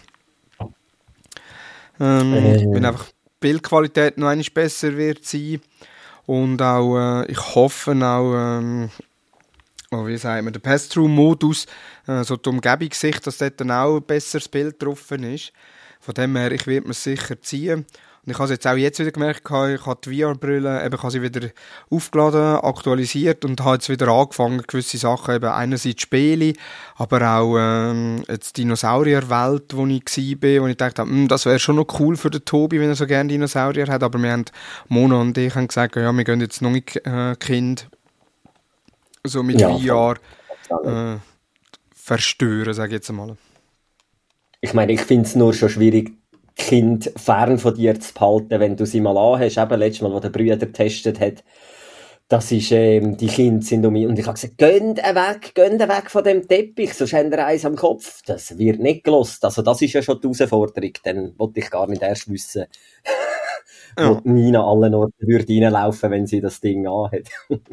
Ähm, Äh. Ich bin einfach, die Bildqualität noch einmal besser wird sein. Und auch, äh, ich hoffe auch, ähm, oh, wie sagt man, der Pass-Through-Modus, äh, so die Umgebungssicht, dass dort dann auch ein besseres Bild drauf ist. Von dem her, ich werde mir sicher ziehen. Und ich habe es jetzt auch jetzt wieder gemerkt, ich habe die V R-Brille, eben, ich habe sie wieder aufgeladen, aktualisiert und habe jetzt wieder angefangen, gewisse Sachen, eben einerseits Spiele, aber auch ähm, jetzt die Dinosaurierwelt, wo ich war, wo ich dachte, hm, das wäre schon noch cool für den Tobi, wenn er so gerne Dinosaurier hat, aber wir haben, Mona und ich haben gesagt, ja, wir gehen jetzt noch nicht äh, Kind so mit Ja, V R äh, verstören, sage ich jetzt einmal. Ich meine, ich finde es nur schon schwierig, Kind fern von dir zu behalten, wenn du sie mal anhast. Eben letztes Mal, wo der Brüder getestet hat, das ist, ähm, die Kinder sind um mich, und ich habe gesagt, gönnt weg, gönnt weg von dem Teppich, sonst habt ihr eins am Kopf. Das wird nicht gelost. Also das ist ja schon die Herausforderung, dann wollte ich gar nicht erst wissen, wo Ja. Nina allen Orten würde reinlaufen, wenn sie das Ding anhat.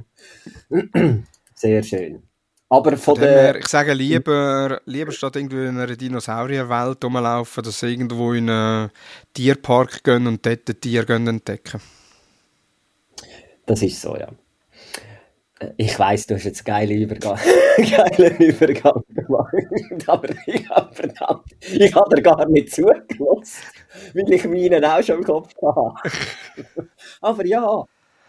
Sehr schön. Aber Von von dem her, der... ich sage lieber, lieber statt irgendwie in einer Dinosaurierwelt rumlaufen, dass sie irgendwo in einen Tierpark gehen und dort die Tiere gehen entdecken. Das ist so, ja. Ich weiss, du hast jetzt einen geilen Übergang, geilen Übergang gemacht, aber ich habe verdammt, ich habe dir gar nicht zugelassen, weil ich meinen auch schon im Kopf habe. Aber ja,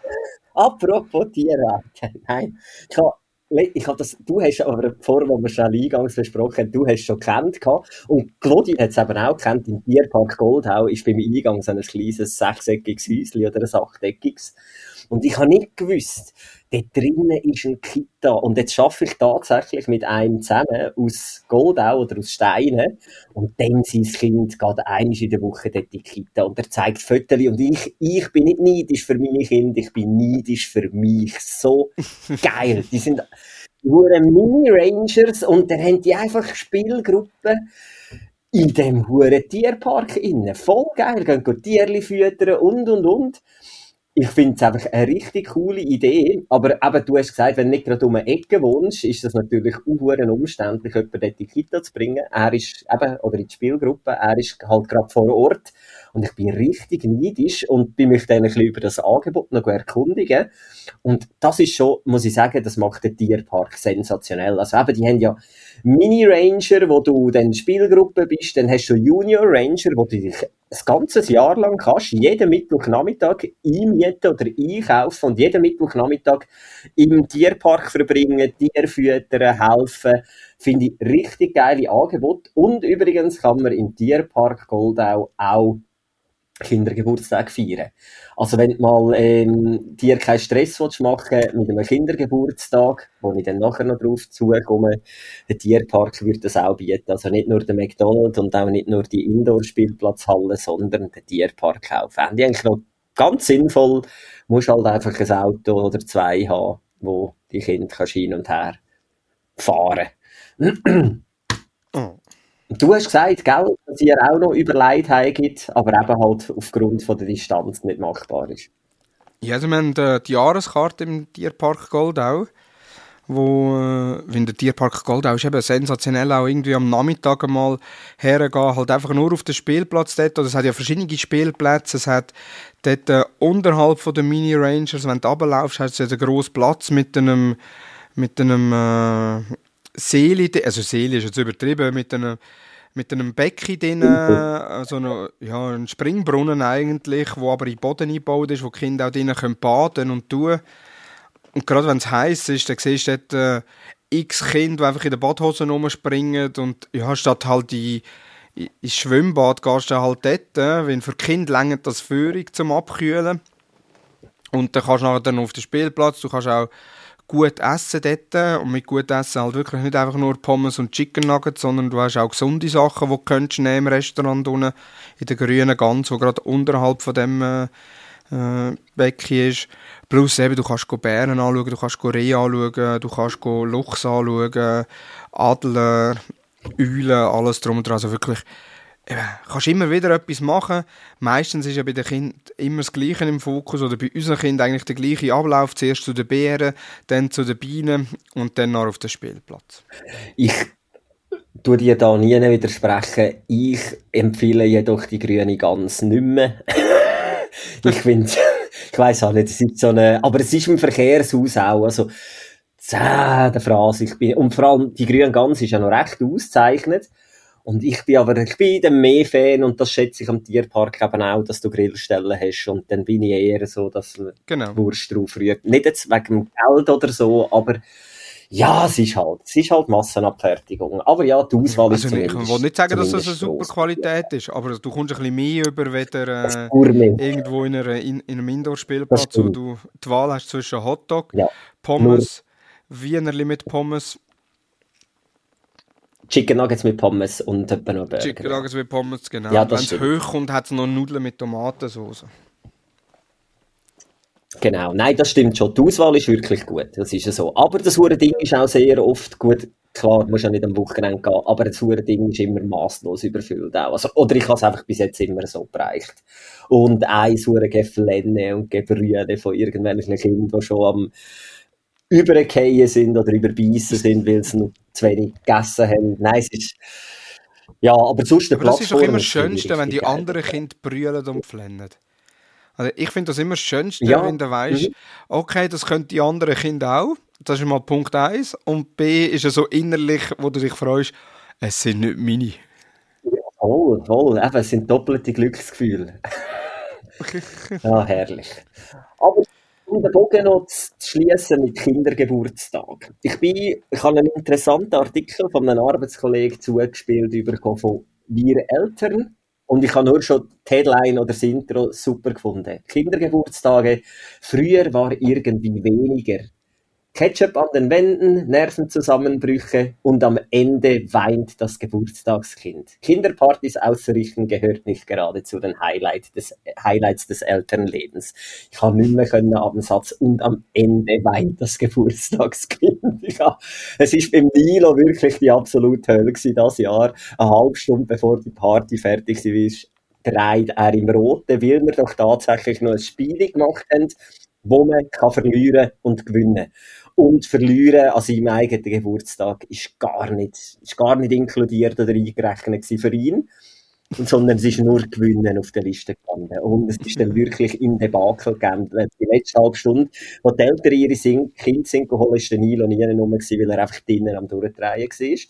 apropos Tierwelt, nein, ich habe, ich habe das, du hast aber vorher, als wir schon eingangs besprochen haben, du hast schon gekannt gehabt, und Claudine hat es eben auch gekannt, im Tierpark Goldau ist beim Eingang so ein kleines sechseckiges Häuschen oder ein achteckiges. Und ich habe nicht gewusst, dort drinnen ist ein Kita. Und jetzt arbeite ich tatsächlich mit einem zusammen aus Goldau oder aus Steinen. Und dann sein Kind geht einmal in der Woche dort in die Kita. Und er zeigt Fotos. Und ich, ich bin nicht neidisch für meine Kinder, ich bin neidisch für mich. So geil. Die sind nur Mini-Rangers und dann haben die einfach Spielgruppen in dem huren Tierpark innen. Voll geil. Gehen go Tierli füttern und, und, und. Ich finde es einfach eine richtig coole Idee, aber eben, du hast gesagt, wenn du nicht gerade um eine Ecke wohnst, ist das natürlich auch umständlich, jemanden dort in die Kita zu bringen. Er ist eben, oder in die Spielgruppe, er ist halt gerade vor Ort und ich bin richtig neidisch und bin mich dann ein bisschen über das Angebot noch erkundigen. Und das ist schon, muss ich sagen, das macht den Tierpark sensationell. Also eben, die haben ja Mini-Ranger, wo du dann Spielgruppe bist, dann hast du Junior-Ranger, wo du dich ein ganzes Jahr lang kannst, jeden Mittwochnachmittag einmieten oder einkaufen und jeden Mittwochnachmittag im Tierpark verbringen, Tiere füttern, helfen. Finde ich richtig geile Angebote. Und übrigens kann man im Tierpark Goldau auch Kindergeburtstag feiern. Also wenn du mal ähm, dir keinen Stress willst machen mit einem Kindergeburtstag, wo ich dann nachher noch drauf zukomme, der Tierpark wird das auch bieten. Also nicht nur der McDonald's und auch nicht nur die Indoor-Spielplatzhalle, sondern der Tierpark auch. Fände ich eigentlich noch ganz sinnvoll. Du musst halt einfach ein Auto oder zwei haben, wo die Kinder kannst hin und her fahren. Oh. Du hast gesagt, gell, dass ihr auch noch überlegt habt, aber eben halt aufgrund von der Distanz nicht machbar ist. Ja, also wir haben äh, die Jahreskarte im Tierpark Goldau, wo, äh, wenn der Tierpark Goldau ist eben sensationell, auch irgendwie am Nachmittag einmal hergehen, halt einfach nur auf den Spielplatz dort, oder es hat ja verschiedene Spielplätze, es hat dort äh, unterhalb von den Mini-Rangers, wenn du runterlaufst, hat es ja einen grossen Platz mit einem, mit einem äh, Seele, also Seele ist jetzt übertrieben, mit einem mit einem Becken drin, also eine, ja, ein Springbrunnen eigentlich, wo aber in den Boden eingebaut ist, wo die Kinder auch drinnen können baden und tun. Und gerade wenn es heiß ist, dann siehst du dort äh, x Kinder, die einfach in den Badhosen rumspringen und ja, statt halt in, in, ins Schwimmbad gehst du halt dort, äh, weil für die Kinder reicht das Führung zum Abkühlen. Und dann kannst du nachher dann auf den Spielplatz, du kannst auch gut essen dort, und mit gut essen halt wirklich nicht einfach nur Pommes und Chicken Nuggets, sondern du hast auch gesunde Sachen, die du könntest nehmen im Restaurant unten, in der grünen Gans, wo gerade unterhalb von dem äh, äh, Becken ist. Plus eben, du kannst Bären anschauen, du kannst Rehe anschauen, du kannst Luchs anschauen, Adler, Eulen, alles drum und dran, also wirklich. Du kannst immer wieder etwas machen. Meistens ist ja bei den Kindern immer das Gleiche im Fokus, oder bei unseren Kindern eigentlich der gleiche Ablauf. Zuerst zu den Bären, dann zu den Bienen und dann noch auf den Spielplatz. Ich tue dir da nie widersprechen. Ich empfehle jedoch die grüne Gans nicht mehr. Ich finde, ich weiss auch nicht, es ist so eine, aber es ist im Verkehrshaus auch, also, zäh, der Phrase, ich bin, und vor allem die grüne Gans ist ja noch recht ausgezeichnet. Und ich bin aber, ich bin der Mehr-Fan, und das schätze ich am Tierpark eben auch, dass du Grillstellen hast, und dann bin ich eher so, dass man genau. die Wurst drauf rührt. Nicht jetzt wegen dem Geld oder so, aber ja, es ist halt, es ist halt Massenabfertigung. Aber ja, die Auswahl also ist nicht, ich will nicht sagen, dass das eine super gross. Qualität ist, aber du kommst ein bisschen mehr über, weder äh, irgendwo in, einer, in, in einem Indoor-Spielplatz, wo du die Wahl hast zwischen Hotdog, ja. Pommes, Wienerli mit Pommes, Chicken Nuggets mit Pommes und etwa noch Burger. Chicken Nuggets mit Pommes, genau. Ja, wenn es stimmt. hoch kommt, hat es noch Nudeln mit Tomatensauce. Genau, nein, das stimmt schon. Die Auswahl ist wirklich gut, das ist ja so. Aber das hure Ding ist auch sehr oft gut. Klar, du musst ja nicht am Wochenende gehen, aber das hure Ding ist immer masslos überfüllt auch. Also, oder ich habe es einfach bis jetzt immer so bereicht. Und ein hure Geflenne und Gebrühe von irgendwelchen Kindern, die schon am Übergehen sind oder überbeissen sind, weil sie noch zu wenig gegessen haben. Nein, es ist... Ja, aber sonst der Aber das ist doch Plattform immer das ist finde ich Schönste, wenn richtig die geil. anderen Kinder brüllen und flennen. Also ich finde das immer das Schönste, Ja, wenn du weißt, mhm. okay, das können die anderen Kinder auch. Das ist mal Punkt eins. Und B ist ja so innerlich, wo du dich freust, es sind nicht meine. Voll, voll. Eben, es sind doppelte Glücksgefühle. Ja, herrlich. Aber um den Bogen noch zu schließen mit Kindergeburtstag. Ich bin, ich habe einen interessanten Artikel von einem Arbeitskollegen zugespielt bekommen von «Wir Eltern». Und ich habe nur schon die Headline oder das Intro super gefunden. Kindergeburtstage. Früher war irgendwie weniger. Ketchup an den Wänden, Nervenzusammenbrüche und am Ende weint das Geburtstagskind. Kinderpartys auszurichten gehört nicht gerade zu den Highlight des, Highlights des Elternlebens. Ich kann nicht mehr können ab dem Satz und am Ende weint das Geburtstagskind. Ja, es ist beim Nilo wirklich die absolute Hölle gewesen, das Jahr. Eine halbe Stunde bevor die Party fertig war, dreht er im Roten, weil wir doch tatsächlich noch ein Spiel gemacht haben, wo man kann verlieren und gewinnen. Und verlieren an seinem eigenen Geburtstag ist gar nicht, ist gar nicht inkludiert oder eingerechnet für ihn, sondern es ist nur Gewinnen auf der Liste gestanden. Und es ist dann wirklich im Debakel gegangen. Die letzte halbe Stunde, wo die Eltern ihre Sing- Kinder sind geholt, ist der Nilo nie rum gewesen, weil er einfach drinnen am Durchdrehen war.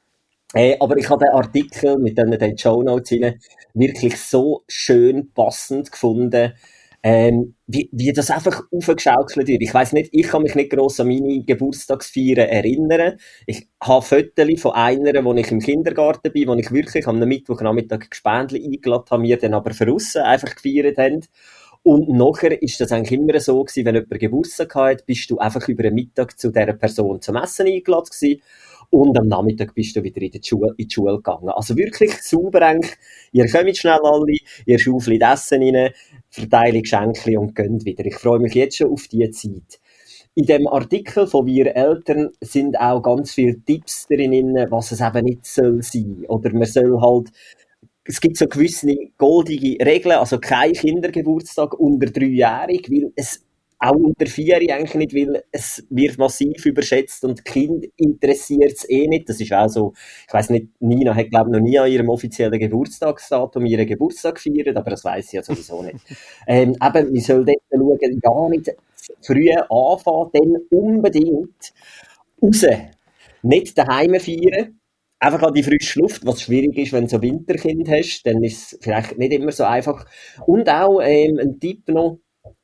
Äh, aber ich habe den Artikel mit den, den Shownotes rein wirklich so schön passend gefunden, ähm, wie, wie das einfach aufgeschaukelt wird. Ich weiss nicht, ich kann mich nicht gross an meine Geburtstagsfeiern erinnern. Ich habe Fotos von einer, wo ich im Kindergarten bin, wo ich wirklich am Mittwochnachmittag Gespendli eingeladen habe, wir dann aber von aussen einfach gefeiert haben. Und nachher ist das eigentlich immer so gewesen, wenn jemand Geburtstag hatte, bist du einfach über den Mittag zu dieser Person zum Essen eingeladen gewesen. Und am Nachmittag bist du wieder in die Schule, in die Schule gegangen. Also wirklich sauber eigentlich. Ihr kommt schnell alle, ihr schaufelt Essen rein, verteilt Geschenke und geht wieder. Ich freue mich jetzt schon auf diese Zeit. In dem Artikel von «Wir Eltern» sind auch ganz viele Tipps drin, was es eben nicht soll sein. Oder man soll halt, es gibt so gewisse goldige Regeln, also kein Kindergeburtstag unter dreijährig, weil es auch unter vier eigentlich nicht, weil es wird massiv überschätzt und Kind interessiert es eh nicht. Das ist auch so, ich weiss nicht, Nina hat glaube ich noch nie an ihrem offiziellen Geburtstagsdatum ihren Geburtstag gefeiert, aber das weiss sie ja sowieso nicht. Ähm, eben, wir sollen dort schauen, ja nicht früh anfangen, dann unbedingt raus. Nicht daheim feiern, einfach an die frische Luft, was schwierig ist, wenn du so Winterkind hast, dann ist es vielleicht nicht immer so einfach. Und auch ähm, ein Tipp noch,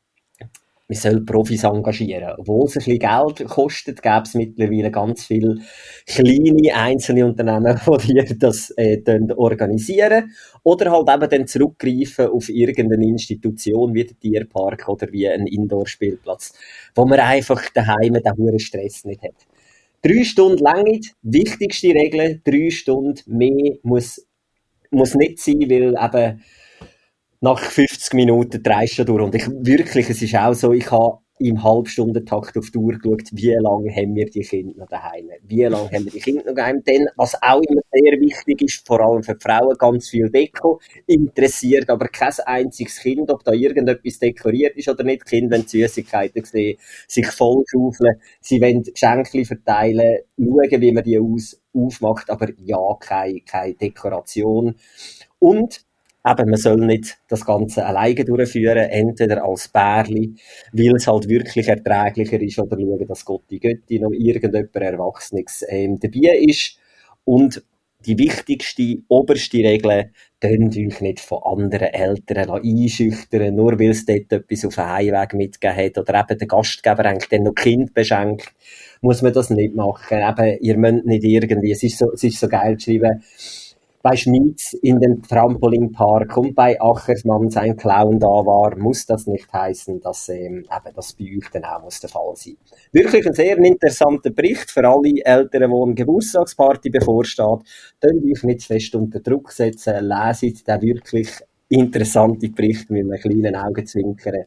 man soll Profis engagieren. Obwohl es ein bisschen Geld kostet, gäbe es mittlerweile ganz viele kleine einzelne Unternehmen, die dir das äh, organisieren. Oder halt eben dann zurückgreifen auf irgendeine Institution wie der Tierpark oder wie ein Indoor-Spielplatz, wo man einfach daheim den hohen Stress nicht hat. Drei Stunden lang, wichtigste Regel, drei Stunden mehr muss, muss nicht sein, weil eben nach fünfzig Minuten dreist du durch. Und ich, wirklich, es ist auch so, ich habe im Halbstundentakt auf die Uhr geschaut, wie lange haben wir die Kinder noch daheim? Wie lange haben wir die Kinder noch daheim? Denn, was auch immer sehr wichtig ist, vor allem für die Frauen, ganz viel Deko, interessiert aber kein einziges Kind, ob da irgendetwas dekoriert ist oder nicht. Die Kinder wollen Süßigkeiten sehen, sich voll schaufeln, sie wollen Geschenke verteilen, schauen, wie man die aus, aufmacht, aber ja, keine, keine Dekoration. Und eben, man soll nicht das Ganze alleine durchführen, entweder als Bärli, weil es halt wirklich erträglicher ist, oder schauen, dass Gott die Götti noch irgendjemand Erwachsenes ähm, dabei ist. Und die wichtigste, oberste Regel, könnt euch nicht von anderen Eltern einschüchtern, nur weil es dort etwas auf den Heimweg mitgegeben hat, oder eben der Gastgeber eigentlich dann noch Kind beschenkt, muss man das nicht machen. Eben, ihr müsst nicht irgendwie, es ist so, es ist so geil geschrieben, bei Schmieds in den Trampolinpark und bei Achersmann sein Clown da war, muss das nicht heißen, dass ähm, eben das bei euch dann auch muss der Fall sein. Wirklich ein sehr interessanter Bericht für alle Eltern, die eine Geburtstagsparty bevorsteht. Könnt euch nicht zu fest unter Druck setzen, leset den wirklich interessanten Bericht mit einem kleinen Augenzwinkern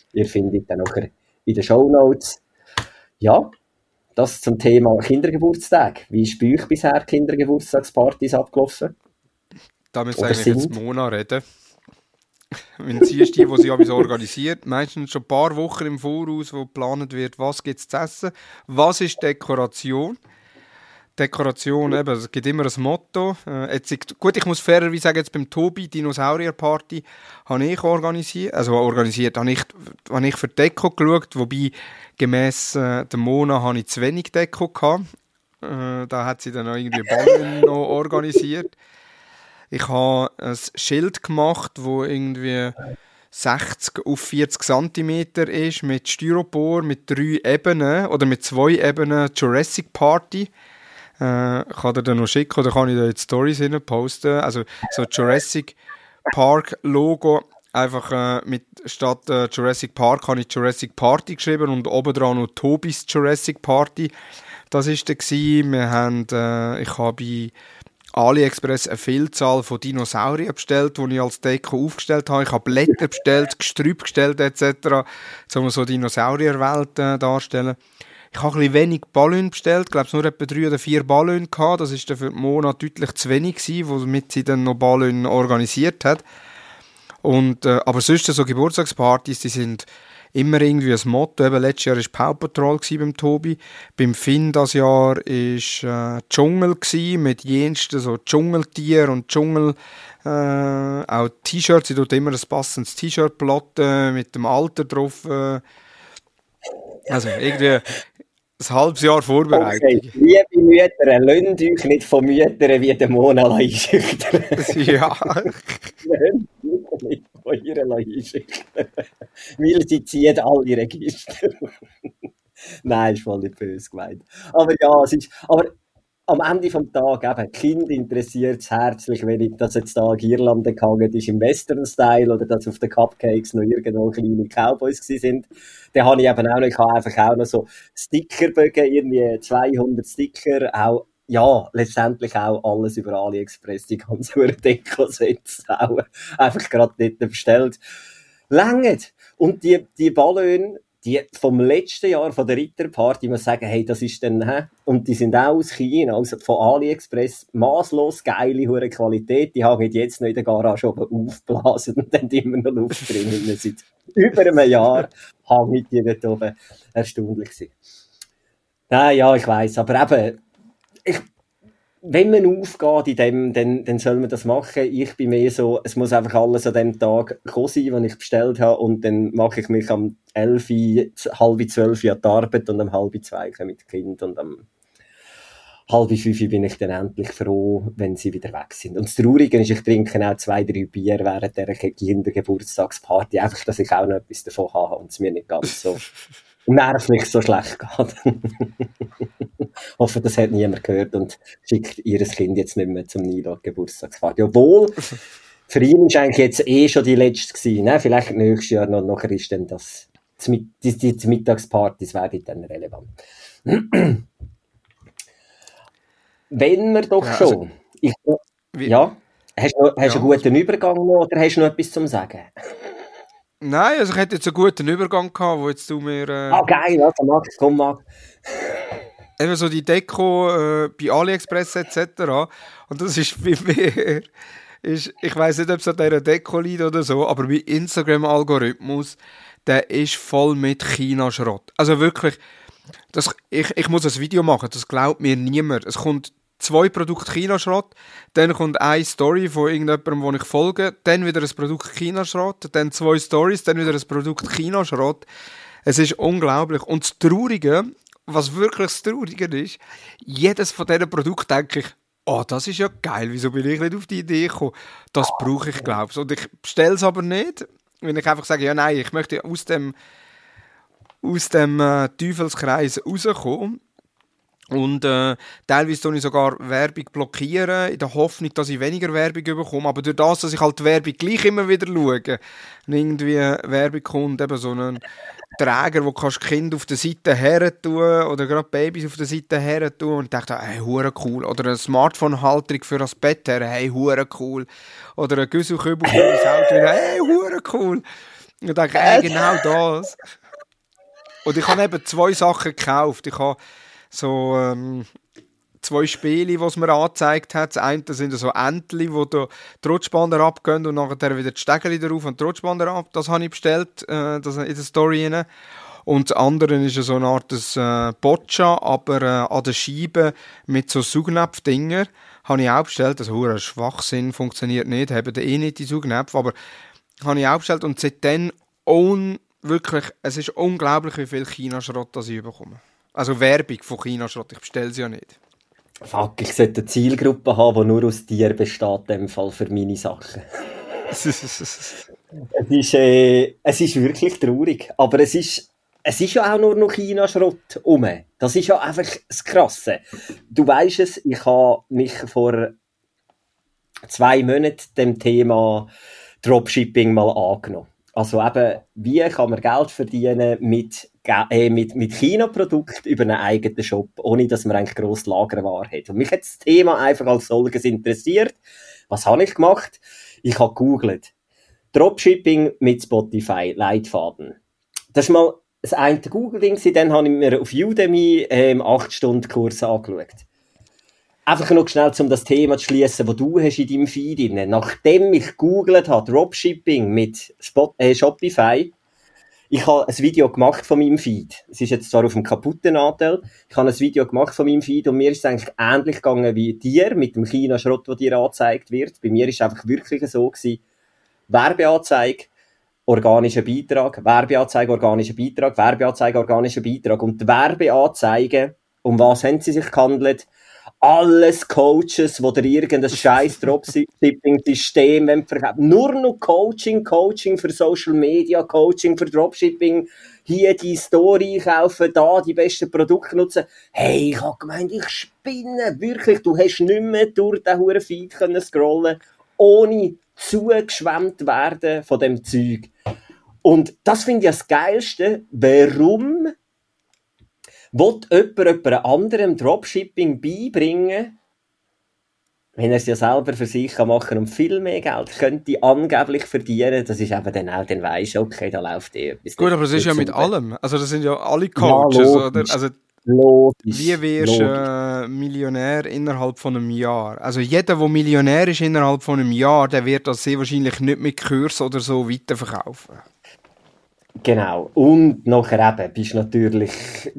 Ihr findet dann nachher in den Shownotes. Ja, das zum Thema Kindergeburtstag. Wie ist bei euch bisher Kindergeburtstagspartys abgelaufen? Da müssen wir eigentlich jetzt Mona reden. Wenn sie ist die, die sie so organisiert, meistens schon ein paar Wochen im Voraus, wo geplant wird, was gibt es zu essen, was ist Dekoration. Dekoration, eben, es gibt immer ein Motto. Äh, jetzt, gut, ich muss fairerweise sagen, jetzt beim Tobi, Dinosaurier-Party, habe ich organisiert, also organisiert, habe ich, habe ich für die Deko geschaut, wobei gemäss äh, der Mona habe ich zu wenig Deko gehabt. Äh, da hat sie dann noch irgendwie Ballen noch organisiert. Ich habe ein Schild gemacht, das irgendwie sechzig auf vierzig Zentimeter ist, mit Styropor, mit drei Ebenen, oder mit zwei Ebenen Jurassic Party. Äh, ich kann dir dann noch schicken, oder kann ich da jetzt Storys rein posten. Also so Jurassic Park Logo, einfach äh, mit, statt äh, Jurassic Park habe ich Jurassic Party geschrieben und obendran noch Tobis Jurassic Party. Das war der gewesen. Wir haben, äh, ich habe bei AliExpress eine Vielzahl von Dinosauriern bestellt, die ich als Deko aufgestellt habe. Ich habe Blätter bestellt, Gestrüpp bestellt et cetera, um so Dinosaurierwelt äh, darstellen. Ich habe ein bisschen wenig Ballon bestellt, ich glaube nur etwa drei oder vier Ballon gehabt. Das war dann für Mona deutlich zu wenig gewesen, womit sie dann noch Ballon organisiert hat. Und, äh, aber sonst so Geburtstagspartys, die sind immer irgendwie ein Motto. Eben, letztes Jahr war Paw Patrol beim Tobi. Beim Finn das Jahr war äh, Dschungel mit jensten so Dschungeltieren und Dschungel. Äh, auch T-Shirts. Sie tut immer ein passendes T-Shirt plotten mit dem Alter drauf. Äh, also irgendwie ein halbes Jahr Vorbereitung. Okay. Liebe Mütter, lasst euch nicht von Müttern wie der Mona einschüchtern. Ja. Nicht von ihr einschüchtern. Weil sie ziehen alle Register. Nein, ist voll nicht böse gemeint. Aber ja, es ist... Aber am Ende des Tages, eben, Kind interessiert es herzlich wenig, dass jetzt da Girlande gehangen ist im Western-Style oder dass auf den Cupcakes noch irgendwo kleine Cowboys gewesen sind. Dann habe ich eben auch noch, ich habe einfach auch noch so Stickerbögen, irgendwie zweihundert Sticker, auch, ja, letztendlich auch alles über AliExpress, die ganze Deko-Sets auch einfach gerade dort bestellt. Länget! Und die, die Ballone, die vom letzten Jahr, von der Ritterparty, ich muss sagen, hey, das ist dann, hä? Und die sind auch aus China, also von AliExpress, maßlos geile, hohe Qualität, die haben jetzt noch in der Garage oben aufgeblasen und dann immer noch Luft drin. Seit über einem Jahr hängen die dort oben. Erstaunlich gewesen. Nein, ja, ich weiss, aber eben, ich, wenn man aufgeht in dem, dann, dann soll man das machen. Ich bin mehr so, es muss einfach alles an dem Tag kommen sein, den ich bestellt habe, und dann mache ich mich am elf, halb zwölf an die Arbeit und am halb zwei mit Kind und am halb fünf bin ich dann endlich froh, wenn sie wieder weg sind. Und das Traurige ist, ich trinke auch zwei, drei Bier während dieser Kindergeburtstagsparty, einfach, dass ich auch noch etwas davon habe und es mir nicht ganz so nervlich so schlecht geht. Ich hoffe, das hat niemand gehört und schickt ihr Kind jetzt nicht mehr zum Nilo Geburtstagsparty. Obwohl, für ihn war eigentlich jetzt eh schon die letzte gewesen, ne? Vielleicht nächstes Jahr noch, nachher ist dann das, die, die, die Mittagspartys werden dann relevant. Wenn wir doch ja, schon, also, ich, ja, hast du, hast ja, einen guten Übergang noch, oder hast du noch etwas zum Sagen? Nein, also ich hätte jetzt einen guten Übergang gehabt, wo jetzt du mir... Äh, ah, geil, also Max, komm Max. Eben so die Deko äh, bei AliExpress et cetera. Und das ist bei mir... Ist, ich weiss nicht, ob es an dieser Deko liegt oder so, aber mein Instagram-Algorithmus, der ist voll mit China-Schrott. Also wirklich, das, ich, ich muss ein Video machen, das glaubt mir niemand. Es kommt zwei Produkte China-Schrott, dann kommt eine Story von irgendjemandem, wo ich folge, dann wieder ein Produkt China-Schrott, dann zwei Stories, dann wieder ein Produkt China-Schrott. Es ist unglaublich. Und das Traurige, was wirklich das Traurige ist, jedes von diesen Produkten denke ich, oh, das ist ja geil, wieso bin ich nicht auf die Idee gekommen? Das brauche ich, glaube ich. Und ich bestelle es aber nicht, wenn ich einfach sage, ja nein, ich möchte aus dem, aus dem äh, Teufelskreis rauskommen. Und äh, teilweise tue ich sogar Werbung blockieren, in der Hoffnung, dass ich weniger Werbung bekomme. Aber durch das, dass ich halt die Werbung gleich immer wieder schaue, und irgendwie Werbung kommt, eben so einen Träger, wo kannst Kinder auf der Seite her tun oder gerade Babys auf der Seite her tun, und ich dachte, hey, hure cool. Oder eine Smartphone-Halterung für das Bett her, hey, hure cool. Oder ein Güsselkübel für das Auto, hey, hure cool. Ich denke, äh, genau das. Und ich habe eben zwei Sachen gekauft. Ich habe so ähm, zwei Spiele, die es mir angezeigt hat. Das eine sind so Entchen, wo die Rutschbahnen abgehen und nachher wieder die Stegeli drauf und die Rutschbahnen ab. Das habe ich bestellt, äh, das in der Story rein. Und das andere ist so eine Art äh, Boccia, aber äh, an der Scheibe mit so Saugnäpf-Dinger. Habe ich auch bestellt. Das ist Schwachsinn, funktioniert nicht. Haben eh nicht die Saugnäpfe, aber habe ich auch bestellt. Und seitdem un wirklich, es ist unglaublich, wie viel China-Schrott ich bekomme. Also Werbung von China-Schrott, ich bestelle sie ja nicht. Fuck, ich sollte eine Zielgruppe haben, die nur aus Tieren besteht, in dem Fall für meine Sachen. es, ist, äh, es ist wirklich traurig, aber es ist, es ist ja auch nur noch China-Schrott rum. Das ist ja einfach das Krasse. Du weisst es, ich habe mich vor zwei Monaten dem Thema Dropshipping mal angenommen. Also eben, wie kann man Geld verdienen mit, äh, mit, mit China-Produkten über einen eigenen Shop, ohne dass man eigentlich gross Lagerware hat. Und mich hat das Thema einfach als solches interessiert. Was habe ich gemacht? Ich habe gegoogelt. Dropshipping mit Spotify, Leitfaden. Das ist mal das eine Google-Ding, dann habe ich mir auf Udemy ähm, acht Stunden Kurse angeschaut. Einfach noch schnell, um das Thema zu schliessen, das du hast in deinem Feed drin. Nachdem ich gegoogelt habe, Dropshipping mit Spot, äh, Shopify, ich habe ein Video gemacht von meinem Feed. Es ist jetzt zwar auf dem kaputten Anteil, ich habe ein Video gemacht von meinem Feed und mir ist es eigentlich ähnlich gegangen wie dir mit dem China-Schrott, der dir angezeigt wird. Bei mir ist es einfach wirklich so gewesen, Werbeanzeige, organischer Beitrag, Werbeanzeige, organischer Beitrag, Werbeanzeige, organischer Beitrag. Und die Werbeanzeigen, um was haben sie sich gehandelt? Alles Coaches, die dir irgendein scheiß Dropshipping-System verkaufen. Nur noch Coaching, Coaching für Social Media, Coaching für Dropshipping. Hier die Story kaufen, da die besten Produkte nutzen. Hey, ich habe gemeint, ich spinne. Wirklich, du hast nicht mehr durch den huren Feed können scrollen, ohne zugeschwemmt werden von dem Zeug. Und das finde ich das Geilste. Warum will jemand jemand anderem Dropshipping beibringen, wenn er es ja selber für sich machen kann und viel mehr Geld könnte angeblich verdienen? Das ist eben dann auch, dann weisst du, okay, da läuft eh etwas. Gut, aber das ist ja mit allem. Also das sind ja alle Coaches, ja, oder? Also logisch, wie wirst du äh, Millionär innerhalb von einem Jahr? Also jeder, der Millionär ist innerhalb von einem Jahr, der wird das sehr wahrscheinlich nicht mit Kurs oder so weiterverkaufen. Genau. Und nachher eben bist du natürlich...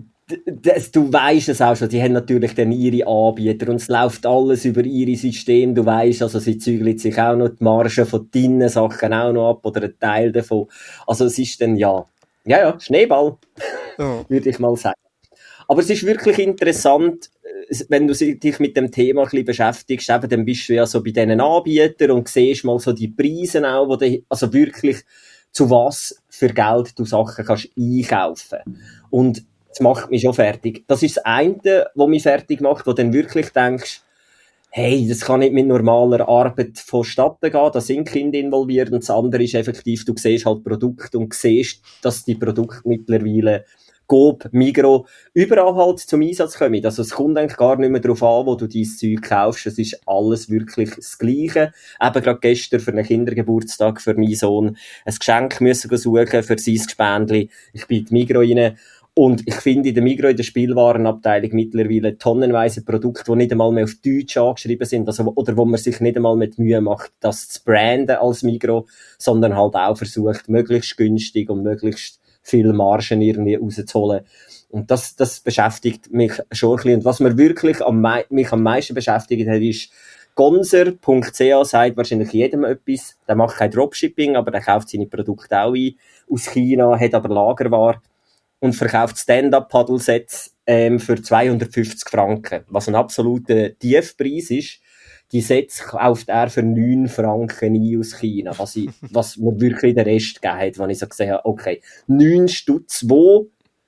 Das, du weisst es auch schon, die haben natürlich dann ihre Anbieter und es läuft alles über ihre Systeme. Du weisst, also sie zügeln sich auch noch die Margen von deinen Sachen auch noch ab oder einen Teil davon. Also es ist dann, ja, ja, ja, Schneeball, ja. Würde ich mal sagen. Aber es ist wirklich interessant, wenn du dich mit dem Thema ein bisschen beschäftigst, eben, dann bist du ja so bei diesen Anbietern und siehst mal so die Preise auch, wo du, also wirklich zu was für Geld du Sachen kannst einkaufen. Und das macht mich schon fertig. Das ist das eine, was mich fertig macht, wo du dann wirklich denkst, hey, das kann nicht mit normaler Arbeit vonstatten gehen, da sind Kinder involviert. Und das andere ist effektiv, du siehst halt Produkte und siehst, dass die Produkte mittlerweile Coop, Migros, überall halt zum Einsatz kommen. Also es kommt eigentlich gar nicht mehr darauf an, wo du dein Zeug kaufst. Es ist alles wirklich das Gleiche. Eben gerade gestern für einen Kindergeburtstag für meinen Sohn ein Geschenk müssen suchen für sein Gespendli. Ich bin in die Migros rein. Und ich finde in der Migros, in der Spielwarenabteilung mittlerweile tonnenweise Produkte, die nicht einmal mehr auf Deutsch angeschrieben sind, also, oder wo man sich nicht einmal mit Mühe macht, das zu branden als Migros, sondern halt auch versucht, möglichst günstig und möglichst viel Margen irgendwie rauszuholen. Und das, das beschäftigt mich schon ein bisschen. Und was mir wirklich am, mei- mich am meisten beschäftigt hat, ist, Gonser punkt c h sagt wahrscheinlich jedem etwas. Der macht kein Dropshipping, aber der kauft seine Produkte auch ein aus China, hat aber Lagerware und verkauft Stand-Up-Paddle-Sets ähm, für zweihundertfünfzig Franken, was ein absoluter Tiefpreis ist. Die Sets kauft er für neun Franken ein aus China, was, ich, was mir wirklich den Rest gegeben hat, wenn ich so gesehen habe, okay, neun Stutz, wo,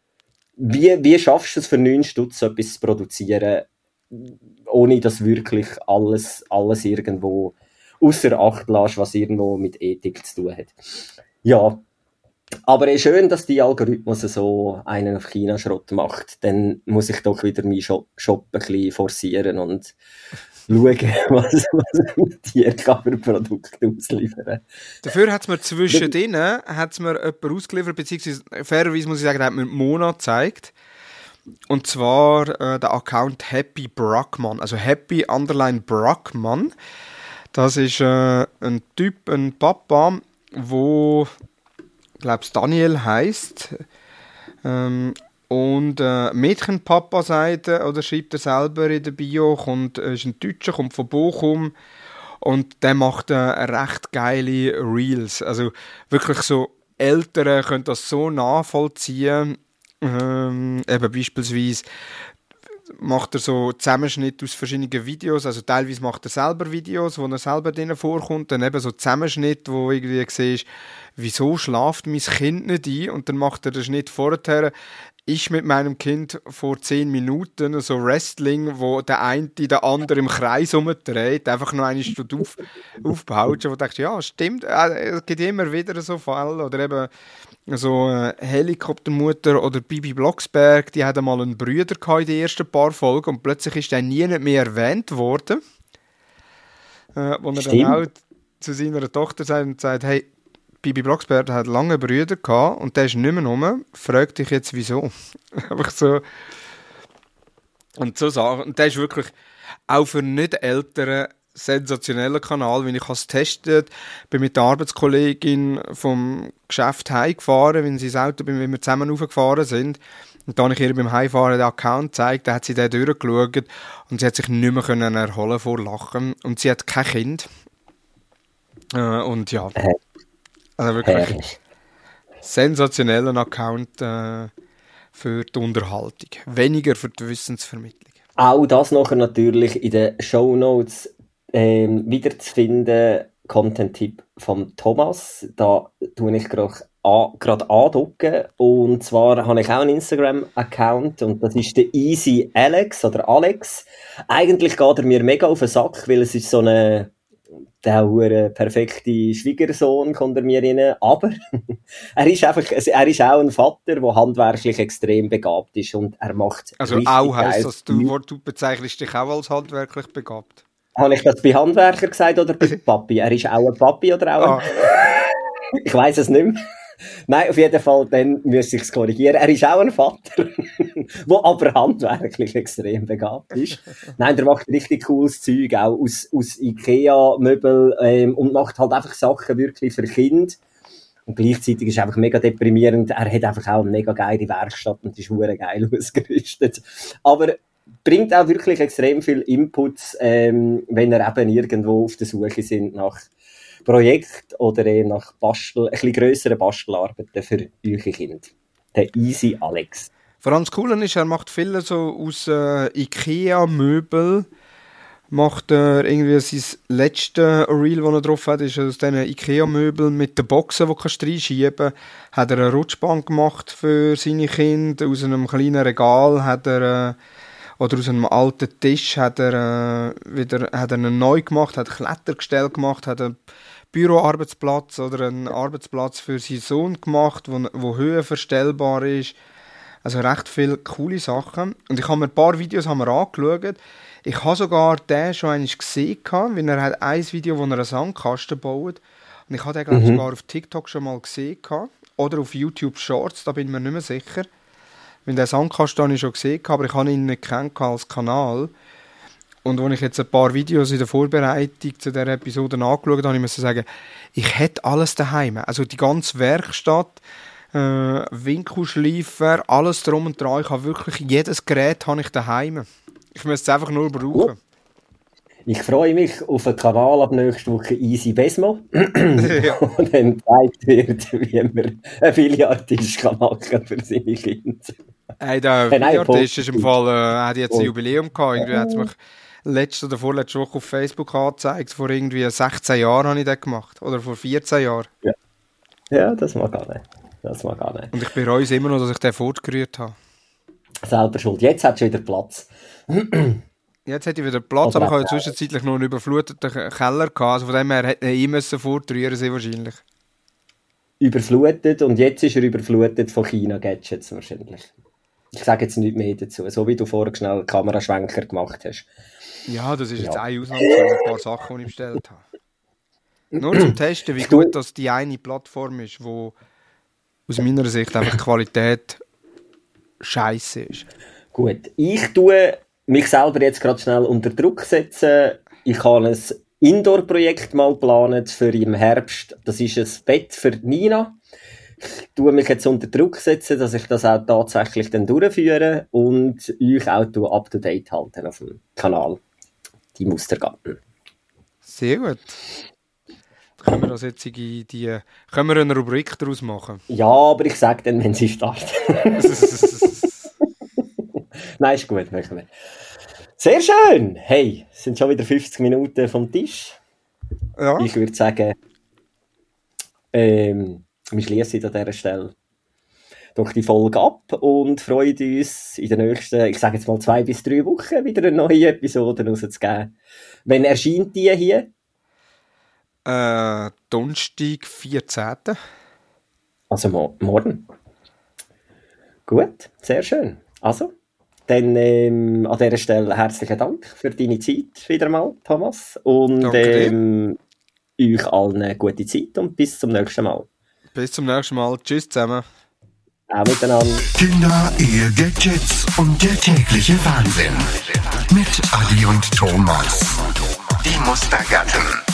wie, wie schaffst du es für neun Stutz, so etwas zu produzieren, ohne dass wirklich alles, alles irgendwo ausser Acht lässt, was irgendwo mit Ethik zu tun hat. Ja, aber es ist schön, dass die Algorithmus so einen auf China-Schrott macht. Dann muss ich doch wieder meinen Shop, Shop ein bisschen forcieren und schauen, was, was Tierkammerprodukte ausliefern. Dafür hat es mir zwischendrin hat's mir jemand ausgeliefert, beziehungsweise fairerweise muss ich sagen, der hat mir Mona gezeigt. Und zwar äh, der Account Happy Brackmann, also Happy Underline Brackmann. Das ist äh, ein Typ, ein Papa, wo, ich glaube, Daniel heisst. Ähm, und äh, Mädchenpapa sagt er, oder schreibt er selber in der Bio, kommt, ist ein Deutscher, kommt von Bochum. Und der macht äh, recht geile Reels. Also wirklich so, Eltern können das so nachvollziehen. Ähm, eben beispielsweise macht er so Zusammenschnitte aus verschiedenen Videos, also teilweise macht er selber Videos, wo er selber drin vorkommt, dann eben so Zusammenschnitte, wo irgendwie siehst, wieso schlaft mein Kind nicht ein, und dann macht er den Schnitt vorher, ich mit meinem Kind vor zehn Minuten, so Wrestling, wo der eine den anderen im Kreis umdreht, einfach noch eine Stunde auf, aufbaut, wo du denkst, ja, stimmt, es gibt immer wieder so Fälle, oder eben so äh, Helikoptermutter oder Bibi Blocksberg, die hat einmal einen Bruder in den ersten paar Folgen und plötzlich ist der nie mehr erwähnt worden, äh, wo er dann auch zu seiner Tochter sagt und sagt, hey, Bibi Blocksberg hat lange Brüder gehabt und der ist nicht mehr rum. Frag dich jetzt, wieso. Einfach so. Und so Sachen. Und der ist wirklich auch für nicht ältere sensationeller Kanal, wenn ich es getestet bin mit der Arbeitskollegin vom Geschäft heimgefahren, wenn sie das Auto, wenn wir zusammen raufgefahren sind. Und dann habe ich ihr beim Heimfahren den Account gezeigt, da hat sie den durchgeschaut und sie hat sich nicht mehr können erholen vor Lachen. Und sie hat kein Kind. Äh, und ja. Also wirklich Herrlich. sensationellen Account äh, für die Unterhaltung. Weniger für die Wissensvermittlung. Auch das nachher natürlich in den Shownotes ähm, wiederzufinden. Content-Tipp von Thomas. Da tue ich gerade an, andocken. Und zwar habe ich auch einen Instagram-Account und das ist der Easy Alex oder Alex. Eigentlich geht er mir mega auf den Sack, weil es ist so eine der hure perfekte Schwiegersohn kommt er mir rein, aber er ist einfach, er ist auch ein Vater, der handwerklich extrem begabt ist und er macht also auch heisst das, du, du bezeichnest dich auch als handwerklich begabt? Habe ich das bei Handwerker gesagt oder bei Papi? Er ist auch ein Papi oder auch ein... Ah. Ich weiss es nicht mehr. Nein, auf jeden Fall, dann müsste ich es korrigieren. Er ist auch ein Vater, der aber handwerklich extrem begabt ist. Nein, der macht richtig cooles Zeug, auch aus, aus Ikea-Möbel ähm, und macht halt einfach Sachen wirklich für Kinder. Und gleichzeitig ist es einfach mega deprimierend. Er hat einfach auch eine mega geile Werkstatt und ist hure geil ausgerüstet. Aber bringt auch wirklich extrem viel Inputs, ähm, wenn er eben irgendwo auf der Suche sind nach Projekt oder eben nach Bastel, ein bisschen grösseren Bastelarbeiten für eure Kinder. Der Easy Alex. Vor allem das Coole ist, er macht viele so aus äh, Ikea-Möbel, macht er irgendwie sein letztes Reel, das er drauf hat, ist aus diesen Ikea-Möbeln mit den Boxen, die du reinschieben kannst, hat er eine Rutschbank gemacht für seine Kinder, aus einem kleinen Regal hat er äh, oder aus einem alten Tisch hat er, äh, wieder, hat er einen neu gemacht, hat Klettergestell gemacht, hat einen Büroarbeitsplatz oder einen Arbeitsplatz für seinen Sohn gemacht, wo, wo höhenverstellbar ist. Also recht viele coole Sachen. Und ich habe mir ein paar Videos haben wir angeschaut. Ich habe sogar den schon einmal gesehen, weil er hat ein Video, wo er einen Sandkasten baut. Und ich habe den, glaube ich, mhm. sogar auf TikTok schon mal gesehen. Oder auf YouTube Shorts, da bin ich mir nicht mehr sicher. Weil den Sandkasten habe ich schon gesehen, aber ich habe ihn nicht kennt als Kanal. Und als ich jetzt ein paar Videos in der Vorbereitung zu dieser Episode angeschaut habe, muss ich sagen, ich hätte alles daheim. Also die ganze Werkstatt, äh, Winkelschleifer, alles drum und dran. Ich habe wirklich jedes Gerät habe ich daheim. Ich müsste es einfach nur brauchen. Ich freue mich auf einen Kanal ab nächste Woche Easy Besmo. Ja. Und dann gezeigt wird, wie man einen Billardtisch machen kann für seine Kinder. Hey, der Billardtisch ist im Fall, äh, hat jetzt ein Jubiläum gehabt. Irgendwie hat es mich letzte oder vorletzte Woche auf Facebook angezeigt. Vor irgendwie sechzehn Jahren habe ich das gemacht. Oder vor vierzehn Jahren. Ja, ja das mag auch nicht. Das mag auch nicht. Und ich bereue es immer noch, dass ich den fortgerührt habe. Selber schuld. Jetzt hat es wieder Platz. Jetzt hätte ich wieder Platz, aber ich habe zwischenzeitlich noch einen überfluteten Keller gehabt. Also von dem her hätte ich müssen fortrühren sehr wahrscheinlich. Überflutet und jetzt ist er überflutet von China-Gadgets wahrscheinlich. Ich sage jetzt nichts mehr dazu, so wie du vorher schnell Kameraschwenker gemacht hast. Ja, das ist jetzt Ja. eine Ausnahme von ein paar Sachen, die ich bestellt habe. Nur zum Testen, wie gut das die eine Plattform ist, wo aus meiner Sicht einfach die Qualität scheiße ist. Gut, ich tue mich selber jetzt gerade schnell unter Druck setzen. Ich habe ein Indoor-Projekt mal geplant für im Herbst. Das ist ein Bett für Nina. Ich tue mich jetzt unter Druck setzen, dass ich das auch tatsächlich dann durchführe und euch auch up-to-date halten auf dem Kanal. Die Mustergarten. Sehr gut. Können wir das jetzt in die, können wir eine Rubrik daraus machen? Ja, aber ich sage dann, wenn sie startet. Nein, ist gut, machen wir. Sehr schön! Hey, es sind schon wieder fünfzig Minuten vom Tisch. Ja. Ich würde sagen, ähm, wir schließen an dieser Stelle doch die Folge ab und freuen uns in den nächsten, ich sage jetzt mal zwei bis drei Wochen, wieder eine neue Episode rauszugeben. Wann erscheint die hier? Äh, Donnerstag, vierzehnten Also mo- morgen. Gut, sehr schön. Also, dann ähm, an dieser Stelle herzlichen Dank für deine Zeit wieder mal, Thomas. Und Danke dir. ähm, euch allen eine gute Zeit und bis zum nächsten Mal. Bis zum nächsten Mal. Tschüss zusammen. Auch miteinander. Kinder, Ehe, Gadgets und der tägliche Wahnsinn. Mit Adi und Thomas. Die Mustergatten.